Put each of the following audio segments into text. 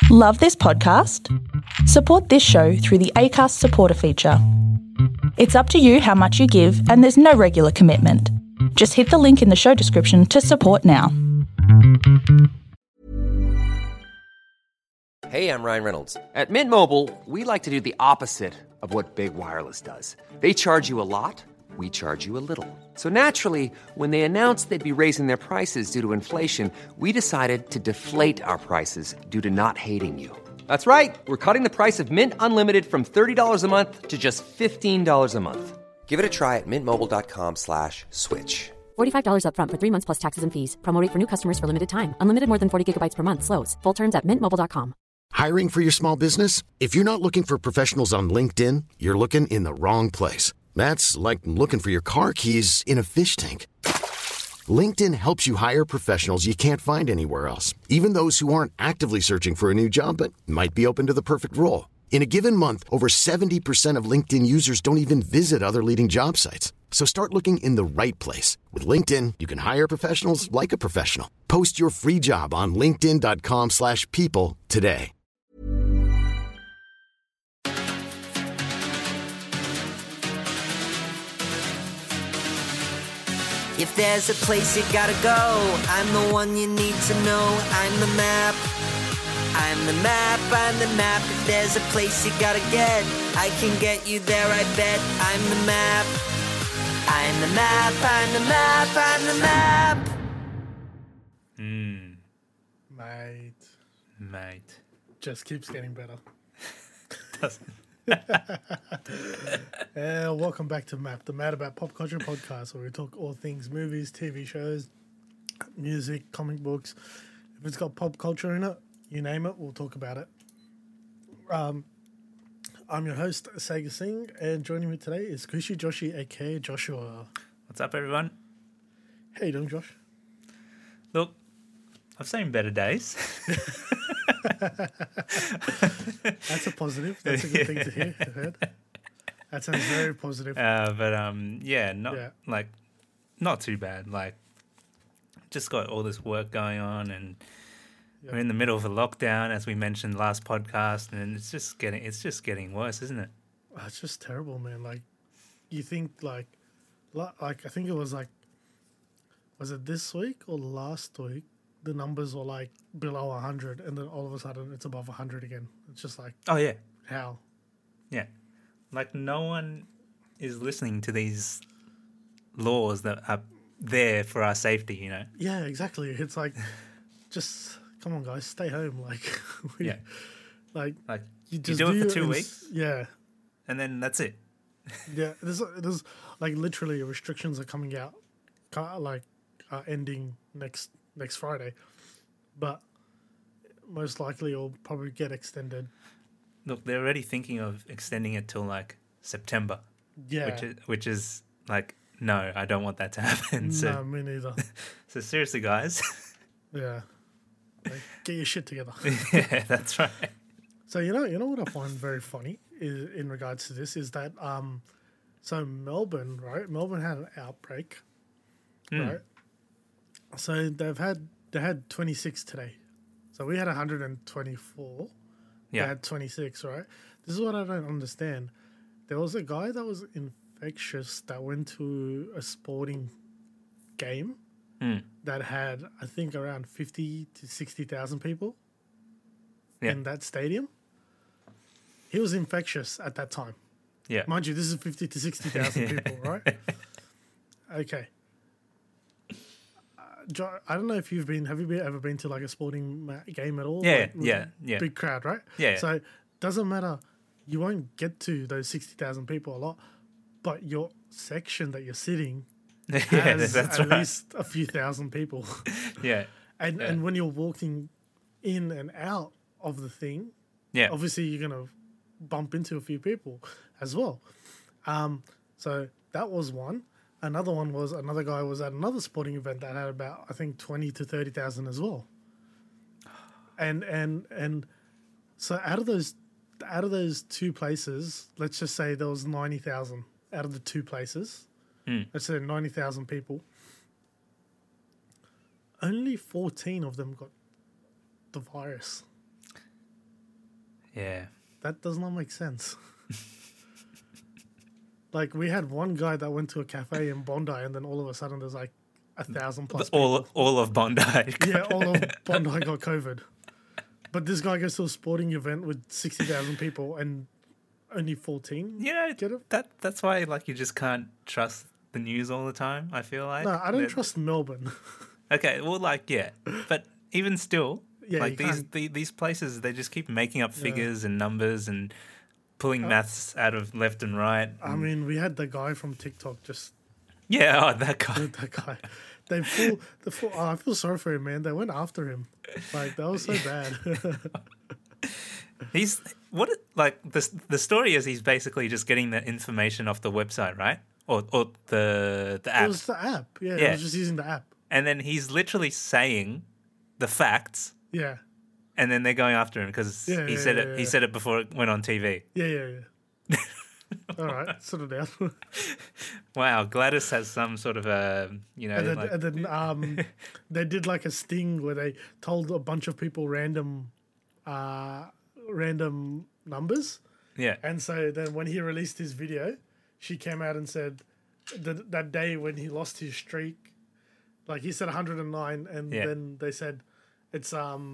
Love this podcast? Support this show through the Acast supporter feature. It's up to you how much you give, and there's no regular commitment. Just hit the link in the show description to support now. Hey, I'm Ryan Reynolds. At Mint Mobile, we like to do the opposite of what Big Wireless does. They charge you a lot, we charge you a little. So naturally, when they announced they'd be raising their prices due to inflation, we decided to deflate our prices due to not hating you. That's right. We're cutting the price of Mint Unlimited from $30 a month to just $15 a month. Give it a try at mintmobile.com/switch. $45 up front for 3 months plus taxes and fees. Promo rate for new customers for limited time. Unlimited more than 40 gigabytes per month. Slows full terms at mintmobile.com. Hiring for your small business? If you're not looking for professionals on LinkedIn, you're looking in the wrong place. That's like looking for your car keys in a fish tank. LinkedIn helps you hire professionals you can't find anywhere else, even those who aren't actively searching for a new job but might be open to the perfect role. In a given month, over 70% of LinkedIn users don't even visit other leading job sites. So start looking in the right place. With LinkedIn, you can hire professionals like a professional. Post your free job on linkedin.com/people today. If there's a place you gotta go, I'm the one you need to know. I'm the map. I'm the map, I'm the map. If there's a place you gotta get, I can get you there, I bet. I'm the map. I'm the map, I'm the map, I'm the map. Mate. Just keeps getting better. Doesn't. Welcome back to MAP, the Mad About Pop Culture podcast, where we talk all things movies, TV shows, music, comic books. If it's got pop culture in it, you name it, we'll talk about it. I'm your host, Sega Singh, and joining me today is Kushi Joshi, aka Joshua. What's up, everyone? How you doing, Josh? Look, I've seen better days. That's a positive. That's a good thing to hear. I've heard. That sounds very positive. Not too bad. Like, just got all this work going on, and we're in the middle of a lockdown, as we mentioned last podcast, and it's just getting worse, isn't it? Oh, it's just terrible, man. Like, you think like I think it was it this week or last week? The numbers were like below 100, and then all of a sudden it's above 100 again. It's just like, oh yeah, how? Yeah, like no one is listening to these laws that are there for our safety, you know? Yeah, exactly. It's like, just come on, guys, stay home. Like, like you do it for 2 weeks, yeah, and then that's it. Yeah, there's like literally restrictions are coming out, ending next Friday, but most likely it'll probably get extended. Look, they're already thinking of extending it till like September. Yeah, which is like, no, I don't want that to happen. No, me neither. So seriously, guys. Yeah, like, get your shit together. Yeah, that's right. So you know what I find very funny is in regards to this is that so Melbourne had an outbreak, right? So they had 26 today. So we had 124. Yeah. They had 26, right? This is what I don't understand. There was a guy that was infectious that went to a sporting game that had, I think, around 50 to 60,000 people in that stadium. He was infectious at that time. Yeah. Mind you, this is 50 to 60,000 people, right? Okay. I don't know if have you ever been to like a sporting game at all? Yeah, like, yeah. Big crowd, right? Yeah. So doesn't matter. You won't get to those 60,000 people a lot, but your section that you're sitting has at least a few thousand people. Yeah. And when you're walking in and out of the thing, obviously you're gonna bump into a few people as well. So that was one. Another one was another guy was at another sporting event that had about, I think, 20 to 30,000 as well. And so out of those two places, let's just say there was 90,000 out of the two places. Let's say 90,000 people. Only 14 of them got the virus. Yeah. That does not make sense. Like, we had one guy that went to a cafe in Bondi, and then all of a sudden there's like 1,000 plus people. All of Bondi. Yeah, all of Bondi got COVID. But this guy goes to a sporting event with 60,000 people and only 14 Yeah, get it. that's why like you just can't trust the news all the time. I feel like No, I don't trust Melbourne. Okay, well, like yeah, but even still, Yeah, like you these places, they just keep making up figures and numbers and pulling maths out of left and right. I mean, we had the guy from TikTok just Yeah, that guy. that guy. They full. Oh, I feel sorry for him, man. They went after him. Like, that was so bad. He's what like the story is he's basically just getting the information off the website, right? Or the app. It was the app. Yeah, Yeah. it was just using the app. And then he's literally saying the facts, Yeah. and then they're going after him because Yeah, he yeah, said yeah, it. yeah. He said it before it went on TV. Yeah. All right, settle down. Wow, Gladys has some sort of a And then they did like a sting where they told a bunch of people random numbers. yeah. And so then when he released his video, she came out and said that day when he lost his streak, like he said 109, and Yeah. then they said it's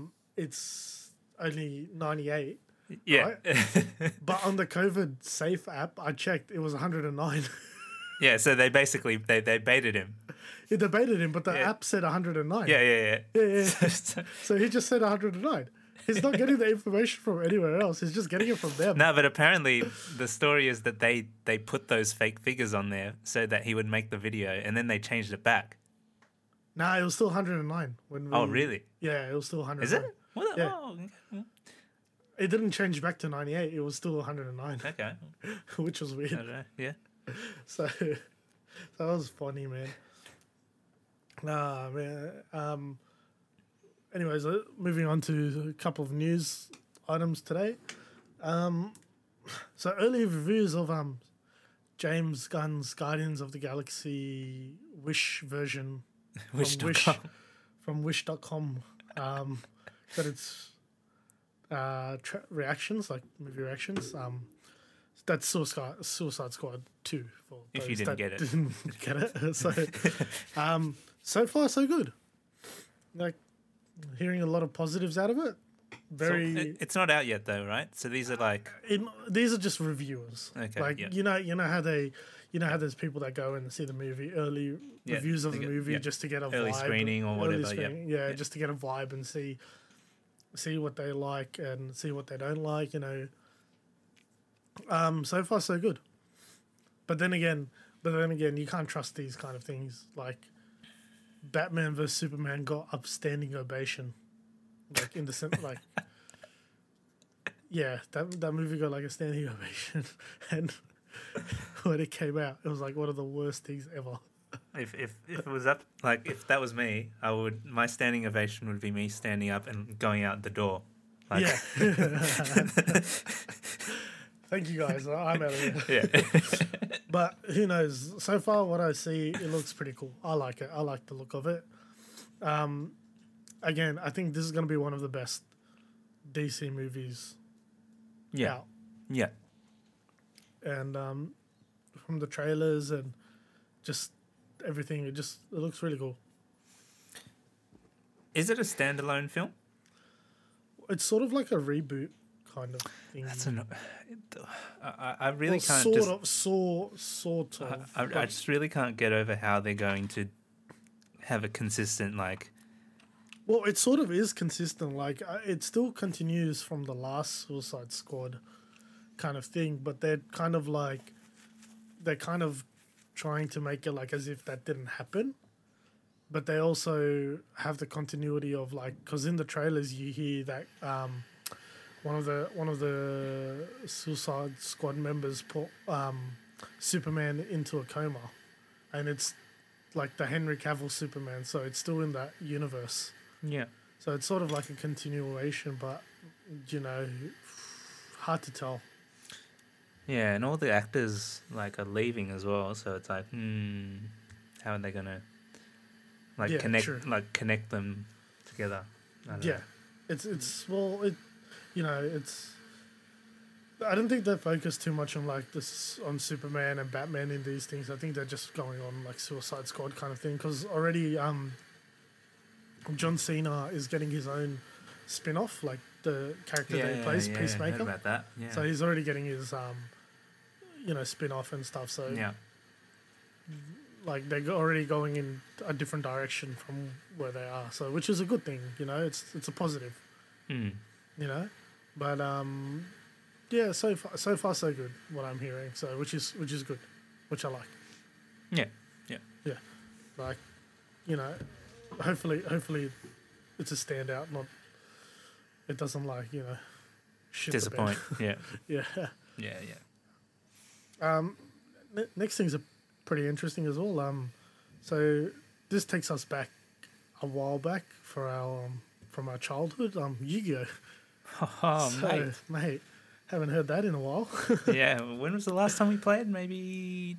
only 98. Yeah. But on the COVID safe app, I checked, it was 109. Yeah, so they basically they baited him. It debated him, but the Yeah. app said 109. Yeah. Yeah. So- So he just said 109. He's not getting the information from anywhere else. He's just getting it from them. No, but apparently the story is that they put those fake figures on there so that he would make the video, and then they changed it back. Nah, it was still 109. Oh, really? Yeah, it was still 109. Is it? What? Yeah. Oh, It didn't change back to 98. It was still 109, okay. which was I weird. don't know. Yeah. So that was funny, man. Nah, man. Anyways, moving on to a couple of news items today. So early reviews of James Gunn's Guardians of the Galaxy Wish version Wish.com. from Wish.com got its reactions, like movie reactions. That's Suicide Squad 2 for If you those didn't that get it. didn't get it. So, so far so good. Like, hearing a lot of positives out of it. Very. It's not out yet though, right? So these are like These are just reviewers. Okay, Like, yeah. you know how there's people that go and see the movie, early Yeah, reviews of they the get- movie yeah. just to get a Early vibe. screening or Early whatever, yeah. screening, Yeah. just to get a vibe and see what they like and see what they don't like. So far so good. But then again, you can't trust these kind of things. Like, Batman vs Superman got upstanding ovation, like in the sense, like, yeah, that movie got like a standing ovation, and when it came out, it was like one of the worst things ever. if it was up like if that was me, my standing ovation would be me standing up and going out the door. Like, Yeah. Thank you guys. I'm out of here. Yeah. But who knows? So far, what I see, it looks pretty cool. I like it. I like the look of it. Again, I think this is going to be one of the best DC movies Yeah. out. Yeah. And from the trailers and just everything, it looks really cool. Is it a standalone film? It's sort of like a reboot kind of thing. That's I really can't sort just of, sort of. I just really can't get over how they're going to have a consistent like. Well, it sort of is consistent. Like, it still continues from the last Suicide Squad kind of thing, but they're kind of trying to make it like as if that didn't happen. But they also have the continuity of, like, because in the trailers you hear that one of the Suicide Squad members put Superman into a coma, and it's like the Henry Cavill Superman, so it's still in that universe. Yeah. So it's sort of like a continuation, but, hard to tell. Yeah, and all the actors like are leaving as well, so it's like, how are they gonna Yeah, connect true. connect them together? I don't Yeah, know. it's I don't think they focus too much on like this on Superman and Batman in these things. I think they're just going on like Suicide Squad kind of thing because already John Cena is getting his own spin-off, like the character that he plays, Peacemaker. Heard about that. Yeah. So he's already getting his spin-off and stuff. So yeah. like they're already going in a different direction from where they are. So which is a good thing, it's a positive. Mm. But yeah, so far so good what I'm hearing. So which is good, which I like. Yeah. Yeah. Like, hopefully it's a standout, not it doesn't like, shit Disappoint. the bed. Yeah. Next things are pretty interesting as well. So this takes us back a while back for our from our childhood. Yu-Gi-Oh. Oh, mate, haven't heard that in a while. Yeah, when was the last time we played? Maybe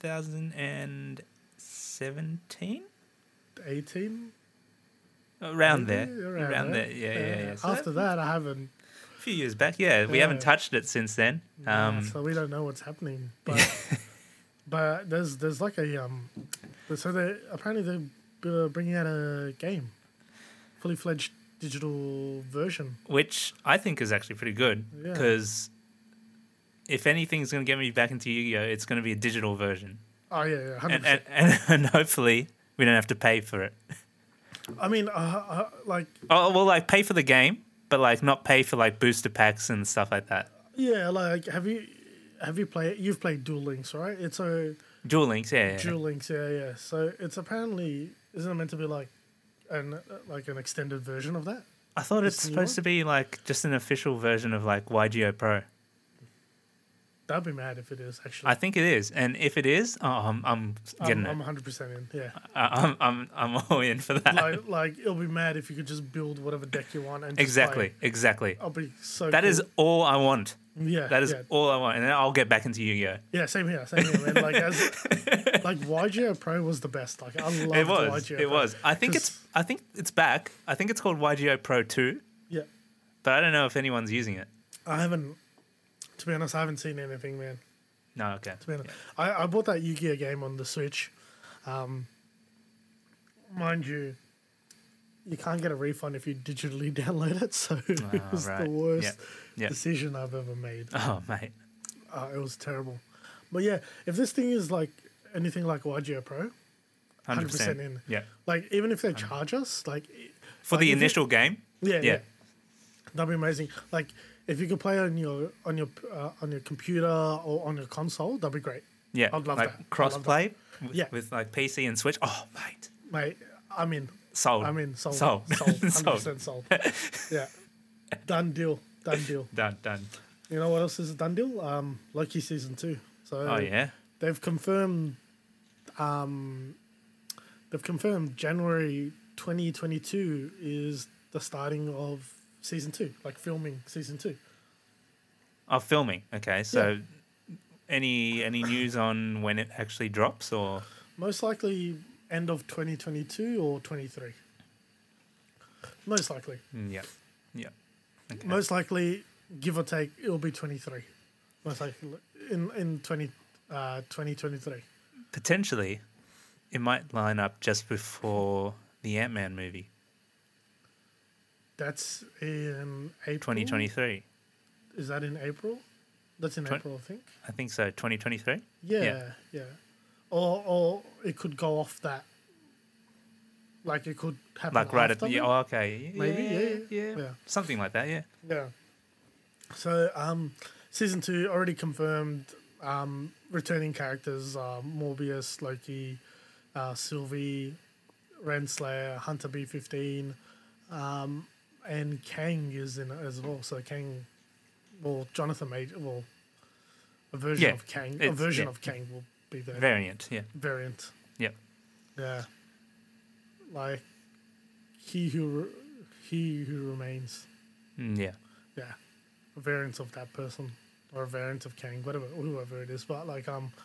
2017? 18? Around there. Maybe Around there. Yeah. So After that, I haven't. a few years back, we haven't touched it since then. So we don't know what's happening. But but there's like a so they apparently they're bringing out a game, fully fledged digital version, which I think is actually pretty good because if anything's going to get me back into Yu-Gi-Oh, it's going to be a digital version. Oh yeah, 100%. And hopefully we don't have to pay for it. I mean, like pay for the game, but like not pay for like booster packs and stuff like that. Yeah, like have you played? You've played Duel Links, right? It's a Duel Links, Duel Links, yeah. So it's apparently isn't it meant to be like an extended version of that? I thought it's supposed to be like just an official version of like YGO Pro. That'd be mad if it is actually. I think it is, and if it is, I'm getting it. I'm 100% in. Yeah. I'm all in for that. Like it'll be mad if you could just build whatever deck you want and exactly. I'll be so. That cool. is all I want. Yeah. That is all I want, and then I'll get back into Yu-Gi-Oh. Yeah, same here, man. Like YGO Pro was the best. Like I loved YGO Pro. It was. I think it's back. I think it's called YGO Pro 2. Yeah. But I don't know if anyone's using it. I haven't. To be honest, I haven't seen anything, man. No, okay. To be honest, I bought that Yu-Gi-Oh game on the Switch. Mind you, you can't get a refund if you digitally download it, so it was the worst decision I've ever made. Oh, mate. It was terrible. But yeah, if this thing is like anything like YGO Pro, 100% in. Yeah. Like even if they charge us, like for the initial game. Yeah. That'd be amazing. Like if you could play on your computer or on your console, that'd be great. Yeah, I'd love like that. cross-play with like PC and Switch. Oh, mate. Mate, I'm in. Sold. 100% sold. Yeah. Done deal. Done. You know what else is a done deal? Loki season 2. So they've confirmed January 2022 is the starting of season 2, like filming season 2. Oh, filming. Okay, so any news on when it actually drops, or most likely end of 2022 or 23. Most likely. Yeah. Okay. Most likely, give or take, it'll be 23. Most likely in 2023. Potentially, it might line up just before the Ant-Man movie. That's in April. 2023. Is that in April? That's in April, I think. I think so. 2023. Yeah. Or it could go off that. Like it could happen. Like right after at the. Oh, okay. Maybe. Yeah. Something like that. Yeah. Yeah. So, season 2 already confirmed. Returning characters: Morbius, Loki, Sylvie, Renslayer, Hunter B-15, and Kang is in it as well. So Kang, Jonathan Major, a version of Kang, of Kang will be there. Variant. Yep. Yeah. Like he who remains. Yeah. A variant of that person, or a variant of Kang, whoever it is. But like, kind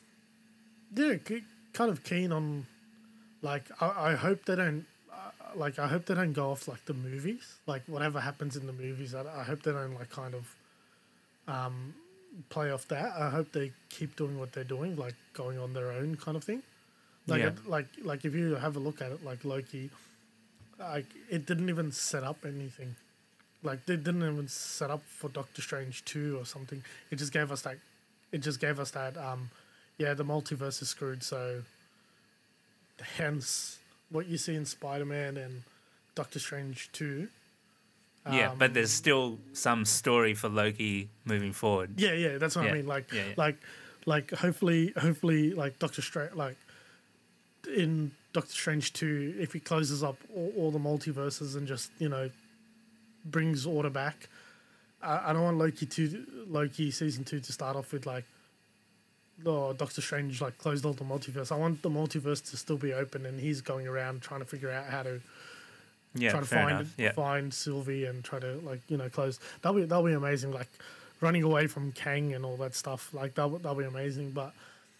of keen on, like, I hope they don't, I hope they don't go off like the movies. Like whatever happens in the movies, I hope they don't like kind of, play off that. I hope they keep doing what they're doing, like going on their own kind of thing. Like, Yeah. like if you have a look at it, like Loki, like it didn't even set up anything. Like they didn't even set up for Doctor Strange 2 or something. It just gave us that. It just gave us that. Yeah, the multiverse is screwed. So, hence what you see in Spider-Man and Doctor Strange 2. Yeah, but there's still some story for Loki moving forward. Yeah, that's what I Yeah. mean. Like, Yeah. like hopefully, like Doctor Strange, like in Doctor Strange 2, if he closes up all the multiverses and just brings order back. I don't want Loki season 2 to start off with like, oh, Doctor Strange like closed all the multiverse. I want the multiverse to still be open and he's going around trying to figure out how to try to fair enough. Yeah. find Sylvie and try to close. That'll be amazing. Like running away from Kang and all that stuff. Like that'll be amazing. But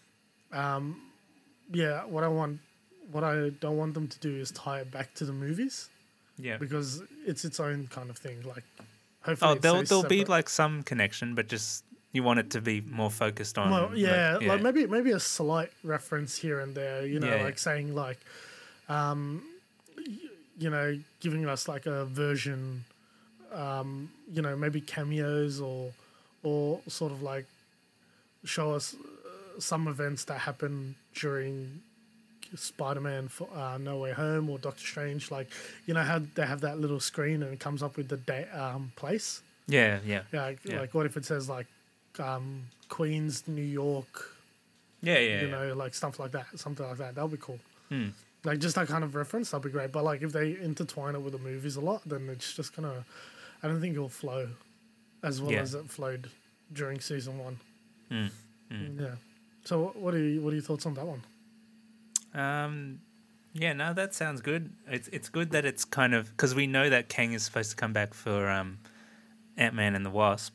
yeah, what I don't want them to do is tie it back to the movies. Yeah. Because it's its own kind of thing. Like, hopefully, there'll be like some connection, but just you want it to be more focused on. Well, yeah, like maybe a slight reference here and there. Yeah. Like saying like, giving us like a version, maybe cameos or sort of like show us some events that happen during Spider-Man No Way Home or Doctor Strange, like how they have that little screen and it comes up with the place. Yeah. Like what if it says like Queens, New York, like stuff like that, something like that. That'll be cool. Like just that kind of reference, that'll be great. But like if they intertwine it with the movies a lot, then it's just gonna. I don't think it'll flow as well as it flowed during season 1. Yeah. So what are your thoughts on that one? Yeah, no, that sounds good. It's good that it's kind of because we know that Kang is supposed to come back for Ant-Man and the Wasp.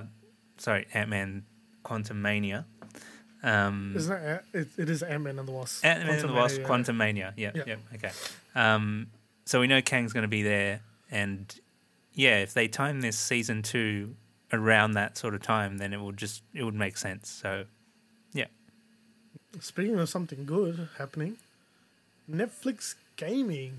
Ant-Man Quantumania. Isn't that it is Ant-Man and the Wasp? Ant-Man and the Wasp Quantumania. Yep. Okay. So we know Kang's going to be there, and yeah, if they time this season 2 around that sort of time, then it would make sense. So, yeah. Speaking of something good happening, Netflix gaming.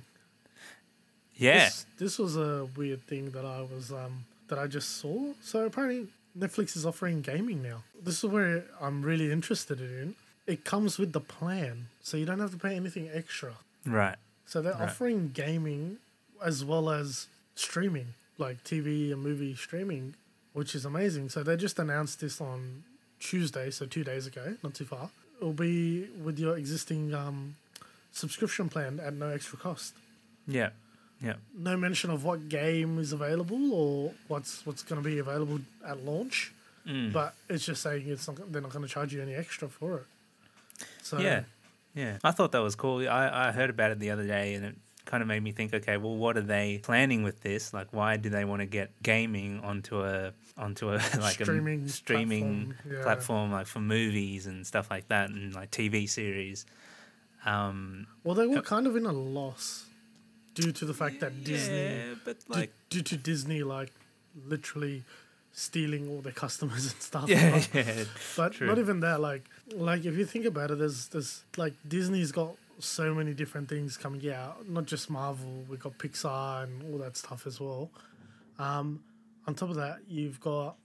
Yeah. This was a weird thing that I was that I just saw. So apparently Netflix is offering gaming now. This is where I'm really interested in. It comes with the plan, so you don't have to pay anything extra. Right. So they're offering gaming as well as streaming, like TV and movie streaming, which is amazing. So they just announced this on Tuesday, so 2 days ago, not too far. It'll be with your existing subscription plan at no extra cost. Yeah. No mention of what game is available or what's going to be available at launch, but it's just saying they're not going to charge you any extra for it. So Yeah. I thought that was cool. I heard about it the other day, and it kind of made me think, okay, well, what are they planning with this? Like, why do they want to get gaming onto a like streaming platform like for movies and stuff like that, and like TV series? Well, they were kind of in a loss due to the fact that Disney, but like due to Disney, like literally stealing all their customers and stuff. But true. not even that. Like if you think about it, there's like Disney's got so many different things coming out. Not just Marvel. We've got Pixar and all that stuff as well. On top of that, you've got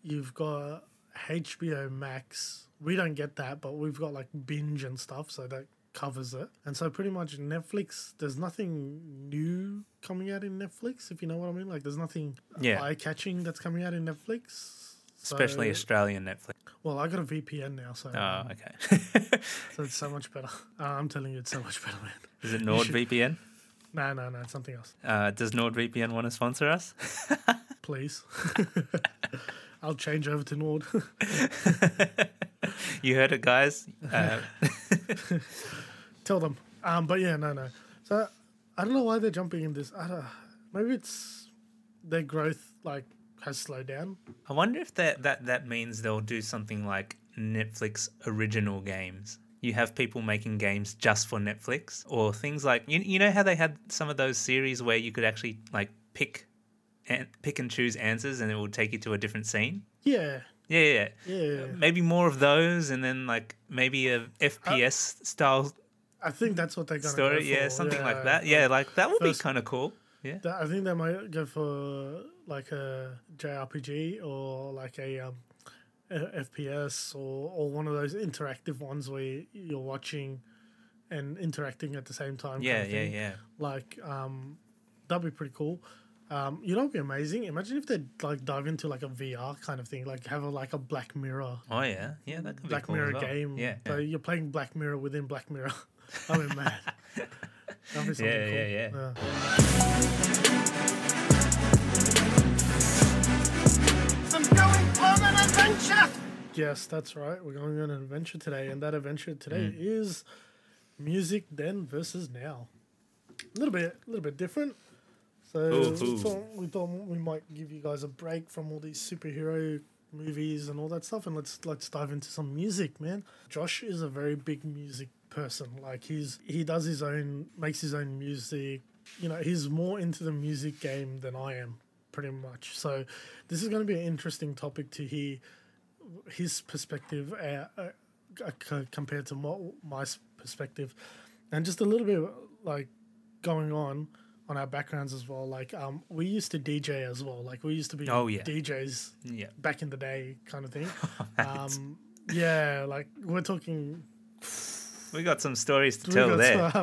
HBO Max. We don't get that, but we've got like Binge and stuff, so that covers it. And so pretty much Netflix, there's nothing new coming out in Netflix, if you know what I mean. Like there's nothing eye-catching that's coming out in Netflix. Especially Australian Netflix. Well, I got a VPN now, so okay. so it's so much better. I'm telling you, it's so much better, man. Is it NordVPN? No, it's something else. Does NordVPN want to sponsor us? Please. I'll change over to Nord. You heard it, guys. Tell them. But yeah, no. So I don't know why they're jumping in this. Maybe it's their growth has slowed down. I wonder if that means they'll do something like Netflix original games. You have people making games just for Netflix, or things like you know how they had some of those series where you could actually like pick pick and choose answers, and it will take you to a different scene. Yeah. Yeah. Yeah. Maybe more of those, and then like maybe a FPS style I think that's what they're going to story. go for. Yeah, something like that. Yeah, like that would be kind of cool. Yeah. I think they might go for like a JRPG or like a FPS or one of those interactive ones where you're watching and interacting at the same time. Yeah, kind of thing. yeah. Like that'd be pretty cool. You know, it'd be amazing. Imagine if they like dive into like a VR kind of thing, like have a Black Mirror. Oh yeah, that could be Black cool Mirror as well. game. Yeah. So you're playing Black Mirror within Black Mirror. I mean, man. That'd be something cool. Yeah. I'm going on an adventure! Yes, that's right. We're going on an adventure today, and that adventure today is music then versus now. A little bit different. So we thought we might give you guys a break from all these superhero movies and all that stuff, and let's dive into some music, man. Josh is a very big music person. Like he makes his own music. You know, he's more into the music game than I am, pretty much. So this is going to be an interesting topic to hear his perspective compared to my perspective, and just a little bit like going on our backgrounds as well. Like we used to DJ as well. Like we used to be DJs back in the day, kind of thing. Yeah, like we're talking. We got some stories to tell there,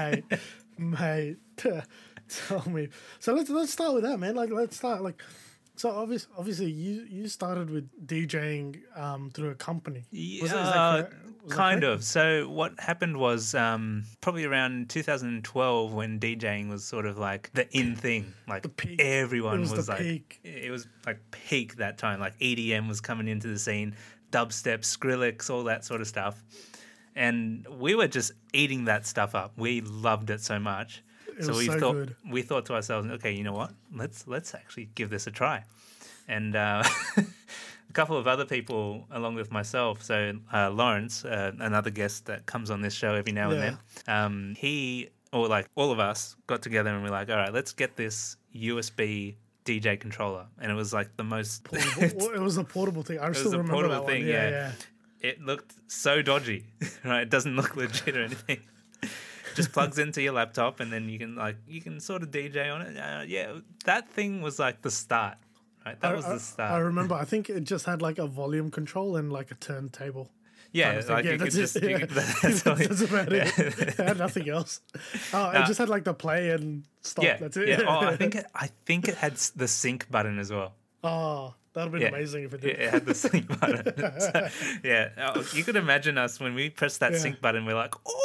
mate. Tell me. So let's start with that, man. Like let's start like. So obviously you started with DJing through a company. Yeah, kind of. So what happened was probably around 2012 when DJing was sort of like the in thing. Like everyone was like peak. It was like peak that time. Like EDM was coming into the scene, dubstep, Skrillex, all that sort of stuff. And we were just eating that stuff up. We loved it so much. So we thought to ourselves, okay, you know what? Let's actually give this a try. And a couple of other people along with myself, so Lawrence, another guest that comes on this show every now and then, he, or like all of us, got together and we're like, all right, let's get this USB DJ controller. And it was like the most... It was a portable thing. I still remember that one. Yeah. It looked so dodgy, right? It doesn't look legit or anything. Just plugs into your laptop, and then you can sort of DJ on it. That thing was like the start, right? That was the start. I remember. I think it just had like a volume control and like a turntable. Yeah, like you could just. That's about it. It had nothing else. It just had like the play and stop. Yeah, that's it. Yeah. Oh, I think it had the sync button as well. Oh, that'd have been amazing if it did. It had the sync button. So, you could imagine us when we press that sync button. We're like, oh.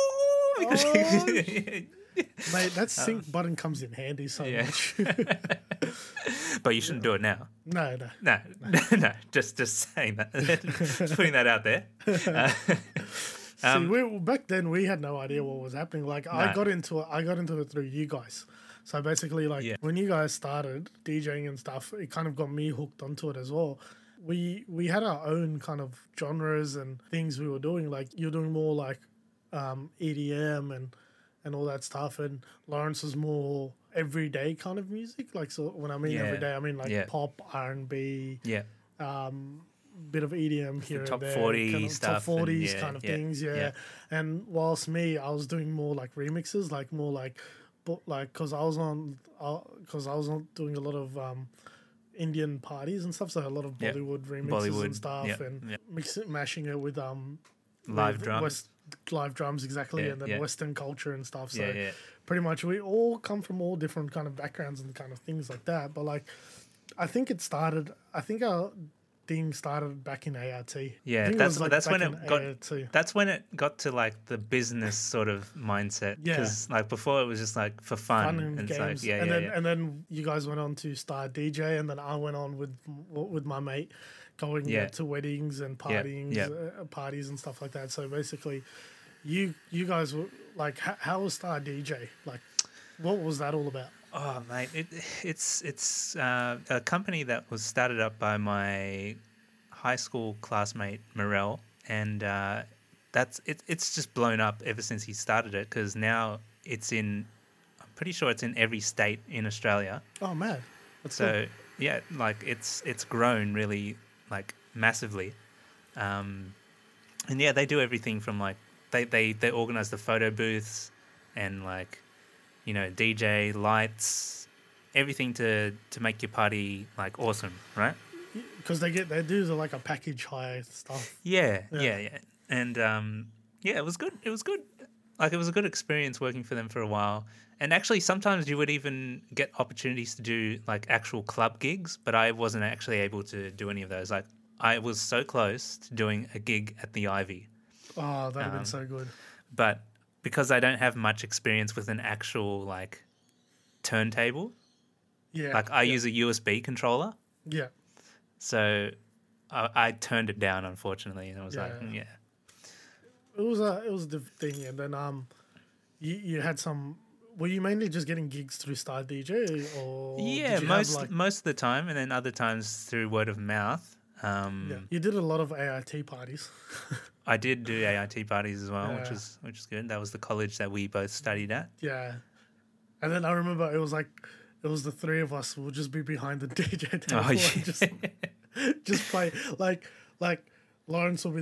Mate, that sync button comes in handy so much. But you shouldn't do it now. No. Just saying that. Just putting that out there. See, back then we had no idea what was happening. Like I got into it through you guys. So basically, like when you guys started DJing and stuff, it kind of got me hooked onto it as well. We had our own kind of genres and things we were doing. Like you're doing more like EDM and all that stuff, and Lawrence was more everyday kind of music. Like, so when I mean everyday, I mean like pop, R&B, bit of EDM here and there, top 40 kind of stuff, top 40s kind of things. And whilst me, I was doing more like remixes, like more like, but like because I was on doing a lot of Indian parties and stuff, so a lot of Bollywood remixes and stuff, and mashing it with live drums. Live drums, exactly, and then Western culture and stuff. So pretty much we all come from all different kind of backgrounds and kind of things like that. But like, I think our thing started back in ART. Yeah, that's when it got to like the business sort of mindset. Yeah, because like before it was just like for fun and games. Like, and then you guys went on to start DJ, and then I went on with my mate. Going to weddings and partying, parties and stuff like that. So basically, you guys were like, how was Star DJ? Like, what was that all about? Oh, mate, it's a company that was started up by my high school classmate Morel, and it's just blown up ever since he started it, because now I'm pretty sure it's in every state in Australia. Oh, man. So yeah, like it's grown really like massively, and yeah, they do everything from like they organize the photo booths and like DJ lights, everything to make your party like awesome, right? Because they do like a package hire stuff. Yeah. And yeah, it was good. It was good. Like it was a good experience working for them for a while. And actually, sometimes you would even get opportunities to do like actual club gigs, but I wasn't actually able to do any of those. Like I was so close to doing a gig at the Ivy. Oh, that would have been so good. But because I don't have much experience with an actual like turntable, like I use a USB controller. Yeah. So I turned it down, unfortunately, and I was like, yeah. It was the thing, and then you had some. Were you mainly just getting gigs through Star DJ, or yeah, most of the time, and then other times through word of mouth. You did a lot of AIT parties. I did do AIT parties as well, which is good. That was the college that we both studied at. Yeah, and then I remember it was the three of us. We'll just be behind the DJ table and just play like Lawrence will be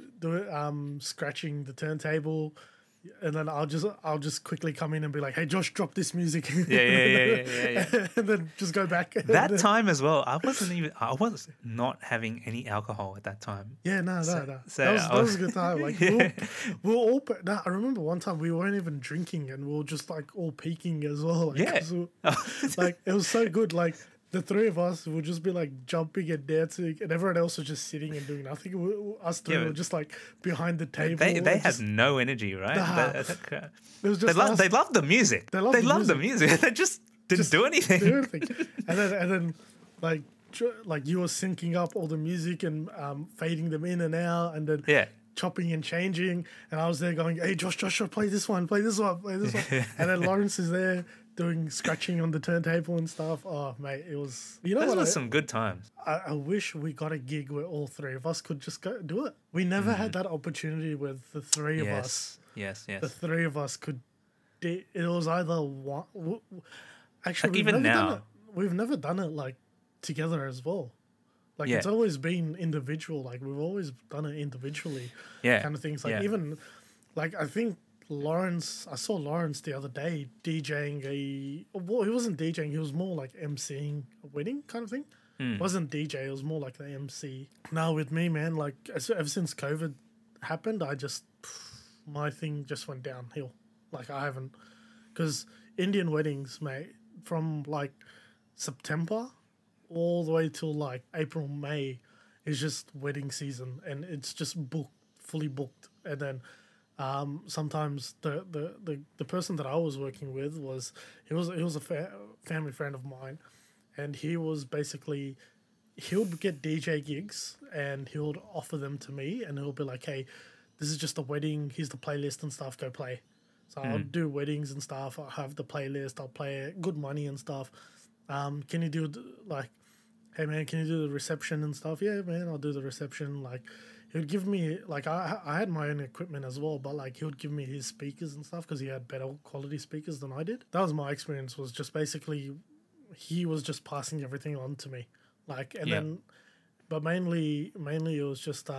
there scratching the turntable. And then I'll just quickly come in and be like, "Hey, Josh, drop this music." Yeah. And then just go back. That time as well, I was not having any alcohol at that time. Yeah, no. So That was a good time. Like we were all. I remember one time we weren't even drinking and we were just like all peaking as well. Like, like it was so good. Like the three of us would just be like jumping and dancing, and everyone else was just sitting and doing nothing. Us three were just like behind the table. They had no energy, right? It was just they loved the music. They loved the music. They just didn't do anything. And then like you were syncing up all the music and fading them in and out, and then chopping and changing. And I was there going, "Hey, Josh, play this one, play this one." And then Lawrence is there doing scratching on the turntable and stuff. Oh, mate, it was... Those were some good times. I wish we got a gig where all three of us could just go do it. We never had that opportunity with the three of us. Yes. The three of us could... It was either one... Actually, like even now, we've never done it, like, together as well. Like, it's always been individual. Like, we've always done it individually. Yeah. Kind of things. Like, even... Like, I think... I saw Lawrence the other day DJing he wasn't DJing, he was more like MCing a wedding kind of thing. It wasn't DJ, it was more like the MC. Now with me, man, like ever since COVID happened, my thing just went downhill. Like I haven't, because Indian weddings, mate, from like September all the way till like April, May is just wedding season, and it's just fully booked. And then sometimes the person that I was working with was a family friend of mine, and he would get DJ gigs and he would offer them to me, and he'll be like, "Hey, this is just a wedding. Here's the playlist and stuff. Go play." So I'll do weddings and stuff. I'll have the playlist. I'll play good money and stuff. Can you do like, "Hey man, can you do the reception and stuff?" Yeah, man, I'll do the reception. Like. He would give me, like, I had my own equipment as well, but, like, he would give me his speakers and stuff because he had better quality speakers than I did. That was my experience, was just basically he was just passing everything on to me. Like, and then, but mainly it was just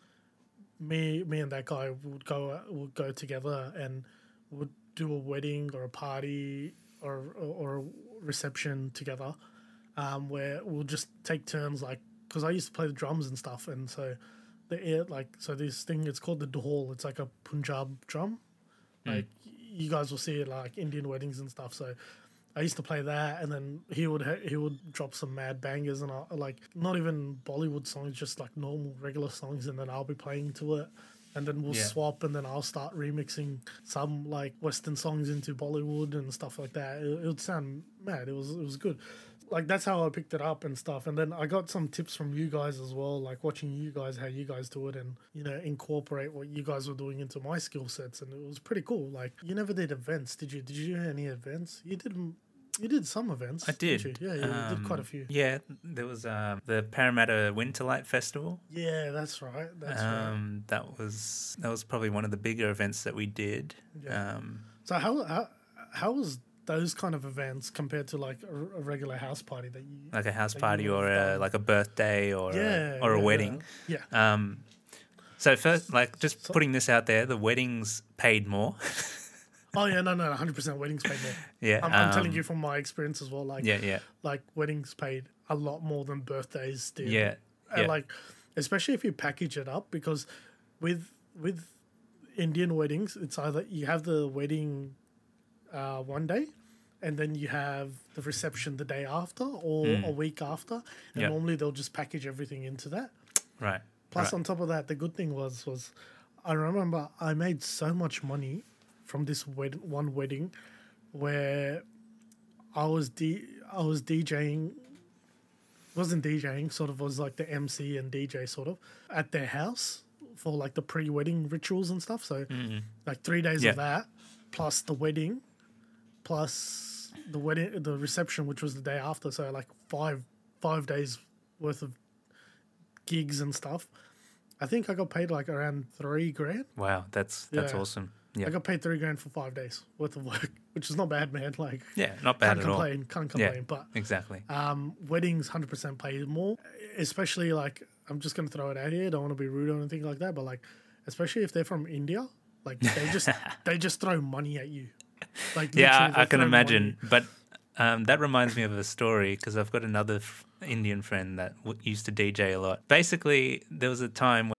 me and that guy would go together and would do a wedding or a party or a reception together where we'll just take turns, like, because I used to play the drums and stuff, and so... So this thing, it's called the dhol. It's like a Punjab drum. Like you guys will see it like Indian weddings and stuff. So I used to play that, and then he would drop some mad bangers, and like not even Bollywood songs, just like normal regular songs, and then I'll be playing to it, and then we'll swap, and then I'll start remixing some like Western songs into Bollywood and stuff like that. It would sound mad. It was good. Like, that's how I picked it up and stuff. And then I got some tips from you guys as well, like watching you guys, how you guys do it, and, incorporate what you guys were doing into my skill sets. And it was pretty cool. Like, you never did events, did you? Did you do any events? You did some events. I did. Didn't you? Yeah, you did quite a few. Yeah, there was the Parramatta Winterlight Festival. Yeah, that's right. Right. That was probably one of the bigger events that we did. Yeah. So how was those kind of events compared to like a regular house party that you like a house that party you or would have a, done. like a birthday or a wedding. Yeah. So first, like just putting this out there, the weddings paid more. Oh yeah, no, 100% weddings paid more. Yeah, I'm telling you from my experience as well. Like, Yeah. like weddings paid a lot more than birthdays did. Yeah, and yeah. like, especially if you package it up, because with Indian weddings, it's either you have the wedding one day, and then you have the reception the day after or a week after, and Yep. normally they'll just package everything into that. Right. Plus, right. on top of that, the good thing was I remember I made so much money from this one wedding where I was DJing, wasn't DJing, sort of was like the MC and DJ sort of at their house for like the pre-wedding rituals and stuff. So like 3 days Yeah. of that, plus the wedding, plus the reception, which was the day after. So like five days worth of gigs and stuff. I think I got paid like around $3,000. Wow, that's Yeah. awesome. Yeah. I got paid $3,000 for 5 days worth of work, which is not bad, man. Like, Yeah, not bad can't at all. complain, can't complain. Yeah, But exactly. weddings 100% pay more, especially like, I'm just gonna throw it out here. Don't want to be rude or anything like that, but like, especially if they're from India, like they just throw money at you. Like, Yeah, literally, they I can throw imagine. money. But that reminds me of a story because I've got another Indian friend that used to DJ a lot. Basically, there was a time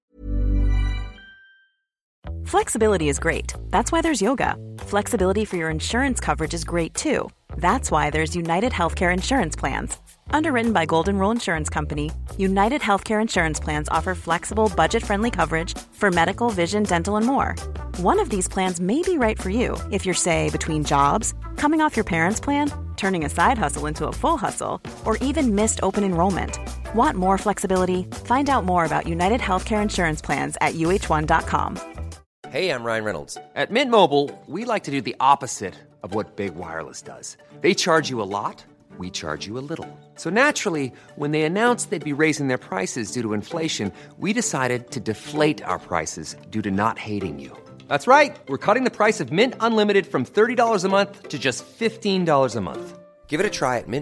Flexibility is great. That's why there's yoga. Flexibility for your insurance coverage is great too. That's why there's United Healthcare Insurance Plans. Underwritten by Golden Rule Insurance Company, United Healthcare Insurance Plans offer flexible, budget-friendly coverage for medical, vision, dental, and more. One of these plans may be right for you if you're, say, between jobs, coming off your parents' plan, turning a side hustle into a full hustle, or even missed open enrollment. Want more flexibility? Find out more about United Healthcare Insurance Plans at uh1.com. Hey, I'm Ryan Reynolds. At Mint Mobile, we like to do the opposite of what Big Wireless does. They charge you a lot, we charge you a little. So naturally, when they announced they'd be raising their prices due to inflation, we decided to deflate our prices due to not hating you. That's right. We're cutting the price of Mint Unlimited from $30 a month to just $15 a month. Give it a try at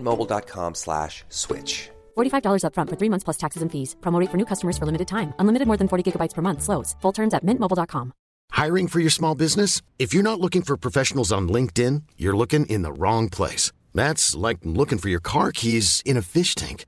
mintmobile.com/switch. $45 upfront for 3 months plus taxes and fees. Promo rate for new customers for limited time. Unlimited more than 40 gigabytes per month. Slows full terms at mintmobile.com. Hiring for your small business? If you're not looking for professionals on LinkedIn, you're looking in the wrong place. That's like looking for your car keys in a fish tank.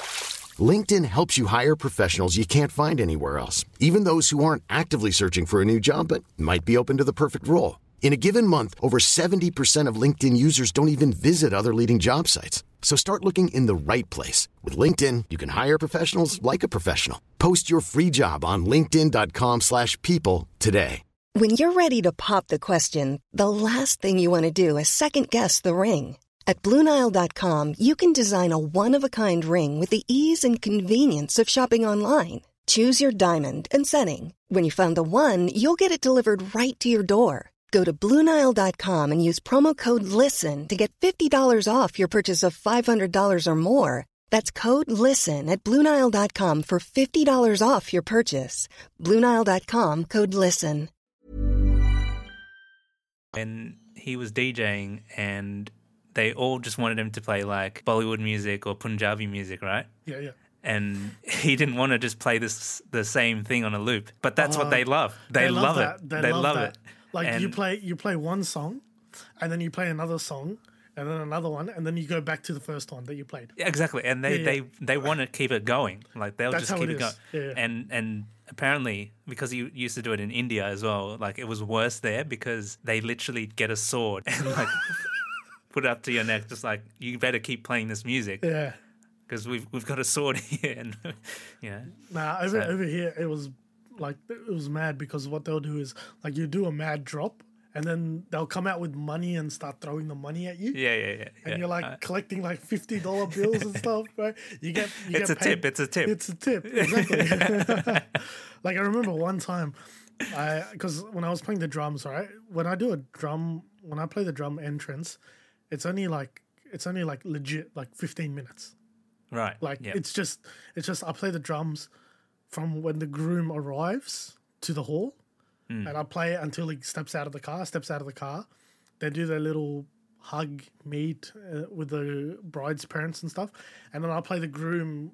LinkedIn helps you hire professionals you can't find anywhere else, even those who aren't actively searching for a new job but might be open to the perfect role. In a given month, over 70% of LinkedIn users don't even visit other leading job sites. So start looking in the right place. With LinkedIn, you can hire professionals like a professional. Post your free job on linkedin.com/people today. When you're ready to pop the question, the last thing you want to do is second-guess the ring. At BlueNile.com, you can design a one-of-a-kind ring with the ease and convenience of shopping online. Choose your diamond and setting. When you find the one, you'll get it delivered right to your door. Go to BlueNile.com and use promo code LISTEN to get $50 off your purchase of $500 or more. That's code LISTEN at BlueNile.com for $50 off your purchase. BlueNile.com, code LISTEN. when he was DJing and they all just wanted him to play like Bollywood music or Punjabi music, right? Yeah. And he didn't want to just play the same thing on a loop. But that's what they love. They love that. it. They love it. Like, And- you play one song, and then you play another song, and then another one, and then you go back to the first one that you played. Yeah, exactly. And they want to keep it going. Like they'll That's just how keep it it going. is. Yeah. And apparently, because he used to do it in India as well, like it was worse there because they literally get a sword and like put it up to your neck, just like you better keep playing this music. Yeah. Because we've got a sword here, and Nah, over here it was mad because what they'll do is like you do a mad drop and then they'll come out with money and start throwing the money at you. yeah. And you're like collecting like $50 bills and stuff, right? It's a tip. It's a tip, exactly. Like I remember one time, because when I was playing the drums, right? When I play the drum entrance, it's only like legit like 15 minutes. Right. Like yeah. it's just I play the drums from when the groom arrives to the hall, and I play it until he steps out of the car. They do their little hug, meet with the bride's parents and stuff, and then I'll play the groom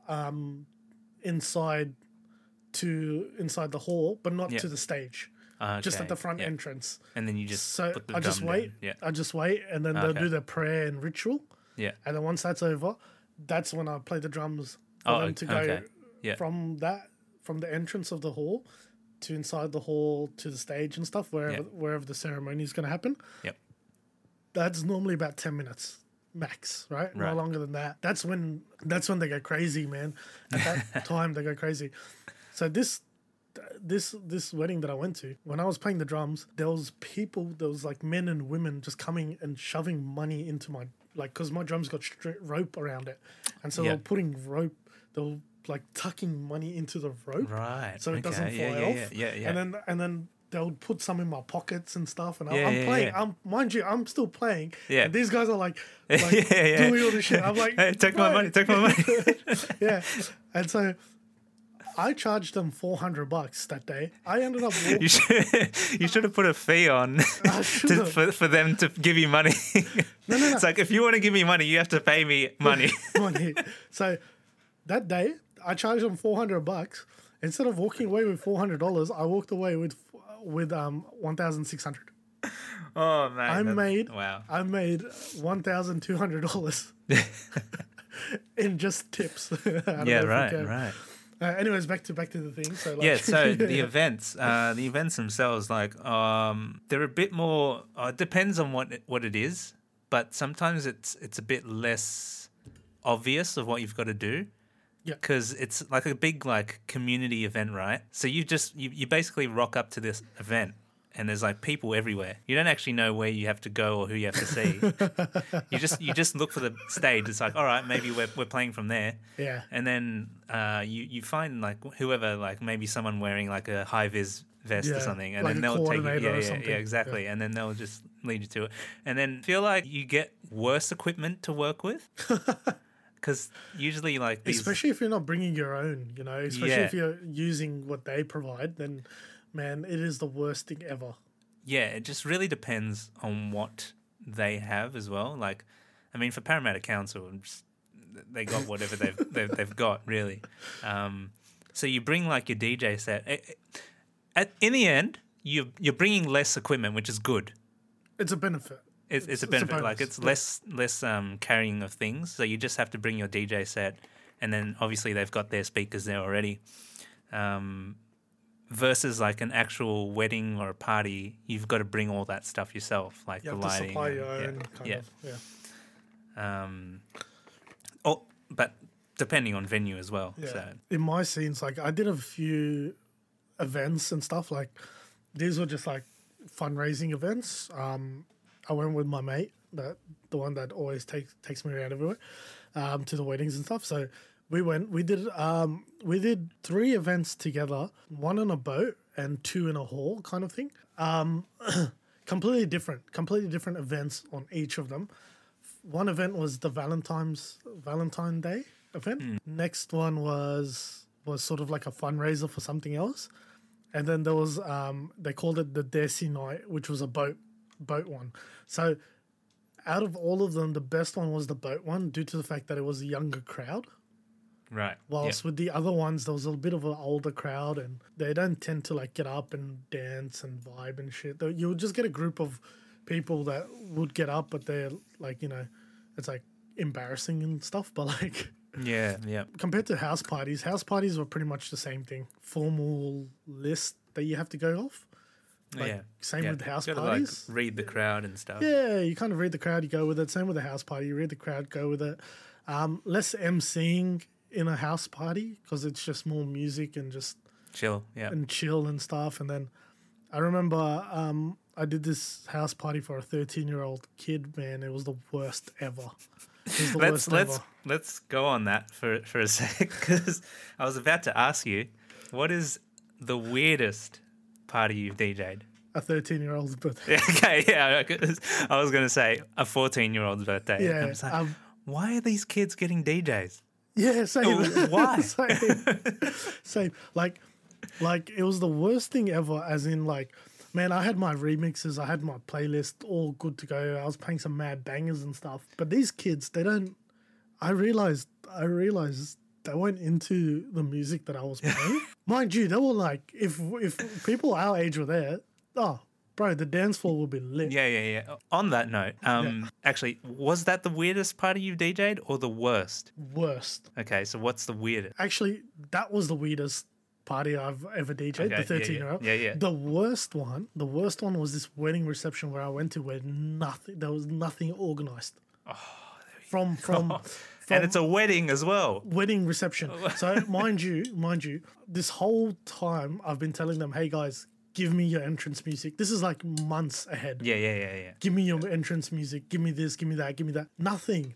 inside the hall, but not to the stage. Just at the front entrance. And then you just so put the I just drum wait. down. Yeah. I just wait, and then they'll do their prayer and ritual. Yeah. And then once that's over, that's when I play the drums for them to go from the entrance of the hall to inside the hall to the stage and stuff, wherever the ceremony is going to happen. Yep. That's normally about 10 minutes max, right? No longer than that. That's when they go crazy, man. At that time, they go crazy. So this wedding that I went to, when I was playing the drums, there was like men and women just coming and shoving money into my, like, because my drums got rope around it, and so they were putting rope, they were like tucking money into the rope, right? So it doesn't fly off. Yeah. And then they'll put some in my pockets and stuff, and I'm playing. Mind you, I'm still playing. Yeah. And these guys are like doing all this shit. I'm like, hey, take my money. Yeah. And so I charged them $400 that day. I ended up walking. You should have put a fee on for them to give you money. No. It's like, if you want to give me money, you have to pay me money. So that day, I charged them $400. Instead of walking away with $400, I walked away with $1,600. Oh man! I made $1,200 in just tips. Right. Anyways, back to the thing. So so the events themselves, like they're a bit more. It depends on what it is, but sometimes it's a bit less obvious of what you've got to do. Yeah. Because it's like a big like community event, right? So you basically rock up to this event, and there's like people everywhere. You don't actually know where you have to go or who you have to see. you just look for the stage. It's like, all right, maybe we're playing from there. Yeah. And then you find like whoever, like maybe someone wearing like a high vis vest or something, and like then they'll take you. Yeah, exactly. Yeah. And then they'll just lead you to it. And then feel like you get worse equipment to work with. Because usually, like these, especially if you're not bringing your own, especially if you're using what they provide, then man, it is the worst thing ever. Yeah, it just really depends on what they have as well. Like, I mean, for Parramatta Council, they got whatever they've got really. So you bring like your DJ set. In the end, you're bringing less equipment, which is good. It's a benefit. It's a benefit. Like it's less carrying of things. So you just have to bring your DJ set, and then obviously they've got their speakers there already. Versus like an actual wedding or a party, you've got to bring all that stuff yourself, like the lighting. You have to supply your own kind of. But depending on venue as well. Yeah. So. In my scenes, like I did a few events and stuff. Like these were just like fundraising events. I went with my mate, the one that always takes me around everywhere, to the weddings and stuff. So we did 3 events together, 1 on a boat and 2 in a hall kind of thing. Completely different events on each of them. One event was the Valentine Day event. Next one was sort of like a fundraiser for something else. And then there was, they called it the Desi Night, which was a boat one. So out of all of them, the best one was the boat one due to the fact that it was a younger crowd. Right. Whilst with the other ones, there was a bit of an older crowd, and they don't tend to like get up and dance and vibe and shit. You would just get a group of people that would get up, but they're like, it's like embarrassing and stuff. But like, yeah. Compared to house parties were pretty much the same thing. Formal list that you have to go off. Same with house parties. Like, read the crowd and stuff. Yeah, you kind of read the crowd, you go with it. Same with a house party. You read the crowd, go with it. Less emceeing in a house party because it's just more music and just chill, and stuff. And then I remember I did this house party for a 13-year-old kid. Man, it was the worst ever. Let's go on that for a sec, because I was about to ask you, what is the weirdest party you've DJ'd? A 13-year-old's birthday. Okay, yeah. I was going to say a 14-year-old's birthday. Yeah. I was like, why are these kids getting DJs? Yeah, same. Why? Same. Like it was the worst thing ever, as in like Man, I had my remixes, I had my playlist all good to go. I was playing some mad bangers and stuff. But these kids, they don't. I realized they weren't into the music that I was playing. Mind you, they were like, if people our age were there, bro, the dance floor would be lit. Yeah. On that note, actually, was that the weirdest party you've DJ'd or the worst? Worst. Okay, so what's the weirdest? Actually, that was the weirdest party I've ever DJ'd, the 13-year-old. Yeah. The worst one was this wedding reception where I went to where there was nothing organised. From and it's a wedding as well. Wedding reception. So mind you, this whole time I've been telling them, hey guys, give me your entrance music. This is like months ahead. Yeah. Give me your entrance music. Give me this, give me that, give me that. Nothing.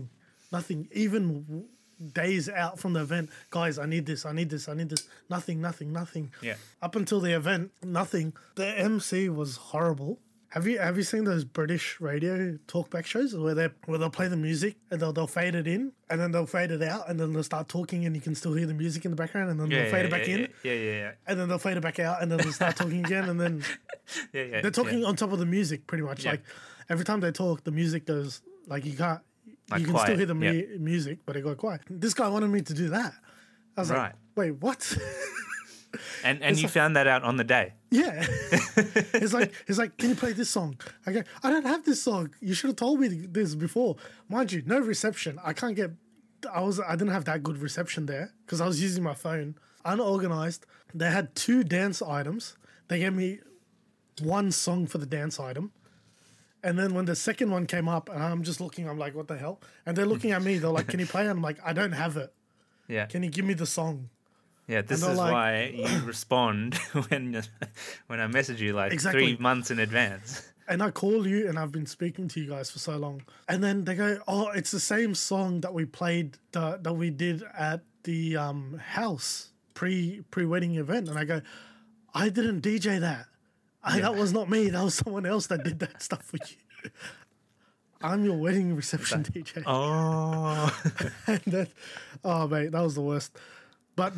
Even days out from the event, guys, I need this. Nothing. Yeah. Up until the event, nothing. The MC was horrible. Have you seen those British radio talkback shows where they'll play the music and they'll fade it in and then they'll fade it out and then they'll start talking and you can still hear the music in the background and then they'll fade it back in. Yeah. And then they'll fade it back out and then they'll start talking again and then they're talking on top of the music pretty much. Like every time they talk, the music goes like you can quiet. still hear the music, but it got quiet. This guy wanted me to do that. I was like, wait, what? And you found that out on the day? Yeah. He's like, can you play this song? I go, I don't have this song. You should have told me this before. Mind you, no reception. I didn't have that good reception there because I was using my phone. Unorganized. They had 2 dance items. They gave me 1 song for the dance item. And then when the second one came up and I'm just looking, I'm like, what the hell? And they're looking at me. They're like, can you play? And I'm like, I don't have it. Yeah. Can you give me the song? Yeah, this is why you respond when I message you like 3 months in advance. And I call you and I've been speaking to you guys for so long. And then they go, oh, it's the same song that we played, that we did at the house pre-wedding event. And I go, I didn't DJ that. That was not me. That was someone else that did that stuff for you. I'm your wedding reception DJ. Oh. And then, mate, that was the worst. But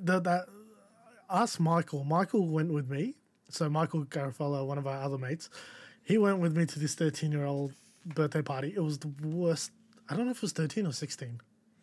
Michael went with me. So Michael Garofalo, one of our other mates, he went with me to this 13-year-old birthday party. It was the worst. I don't know if it was 13 or 16.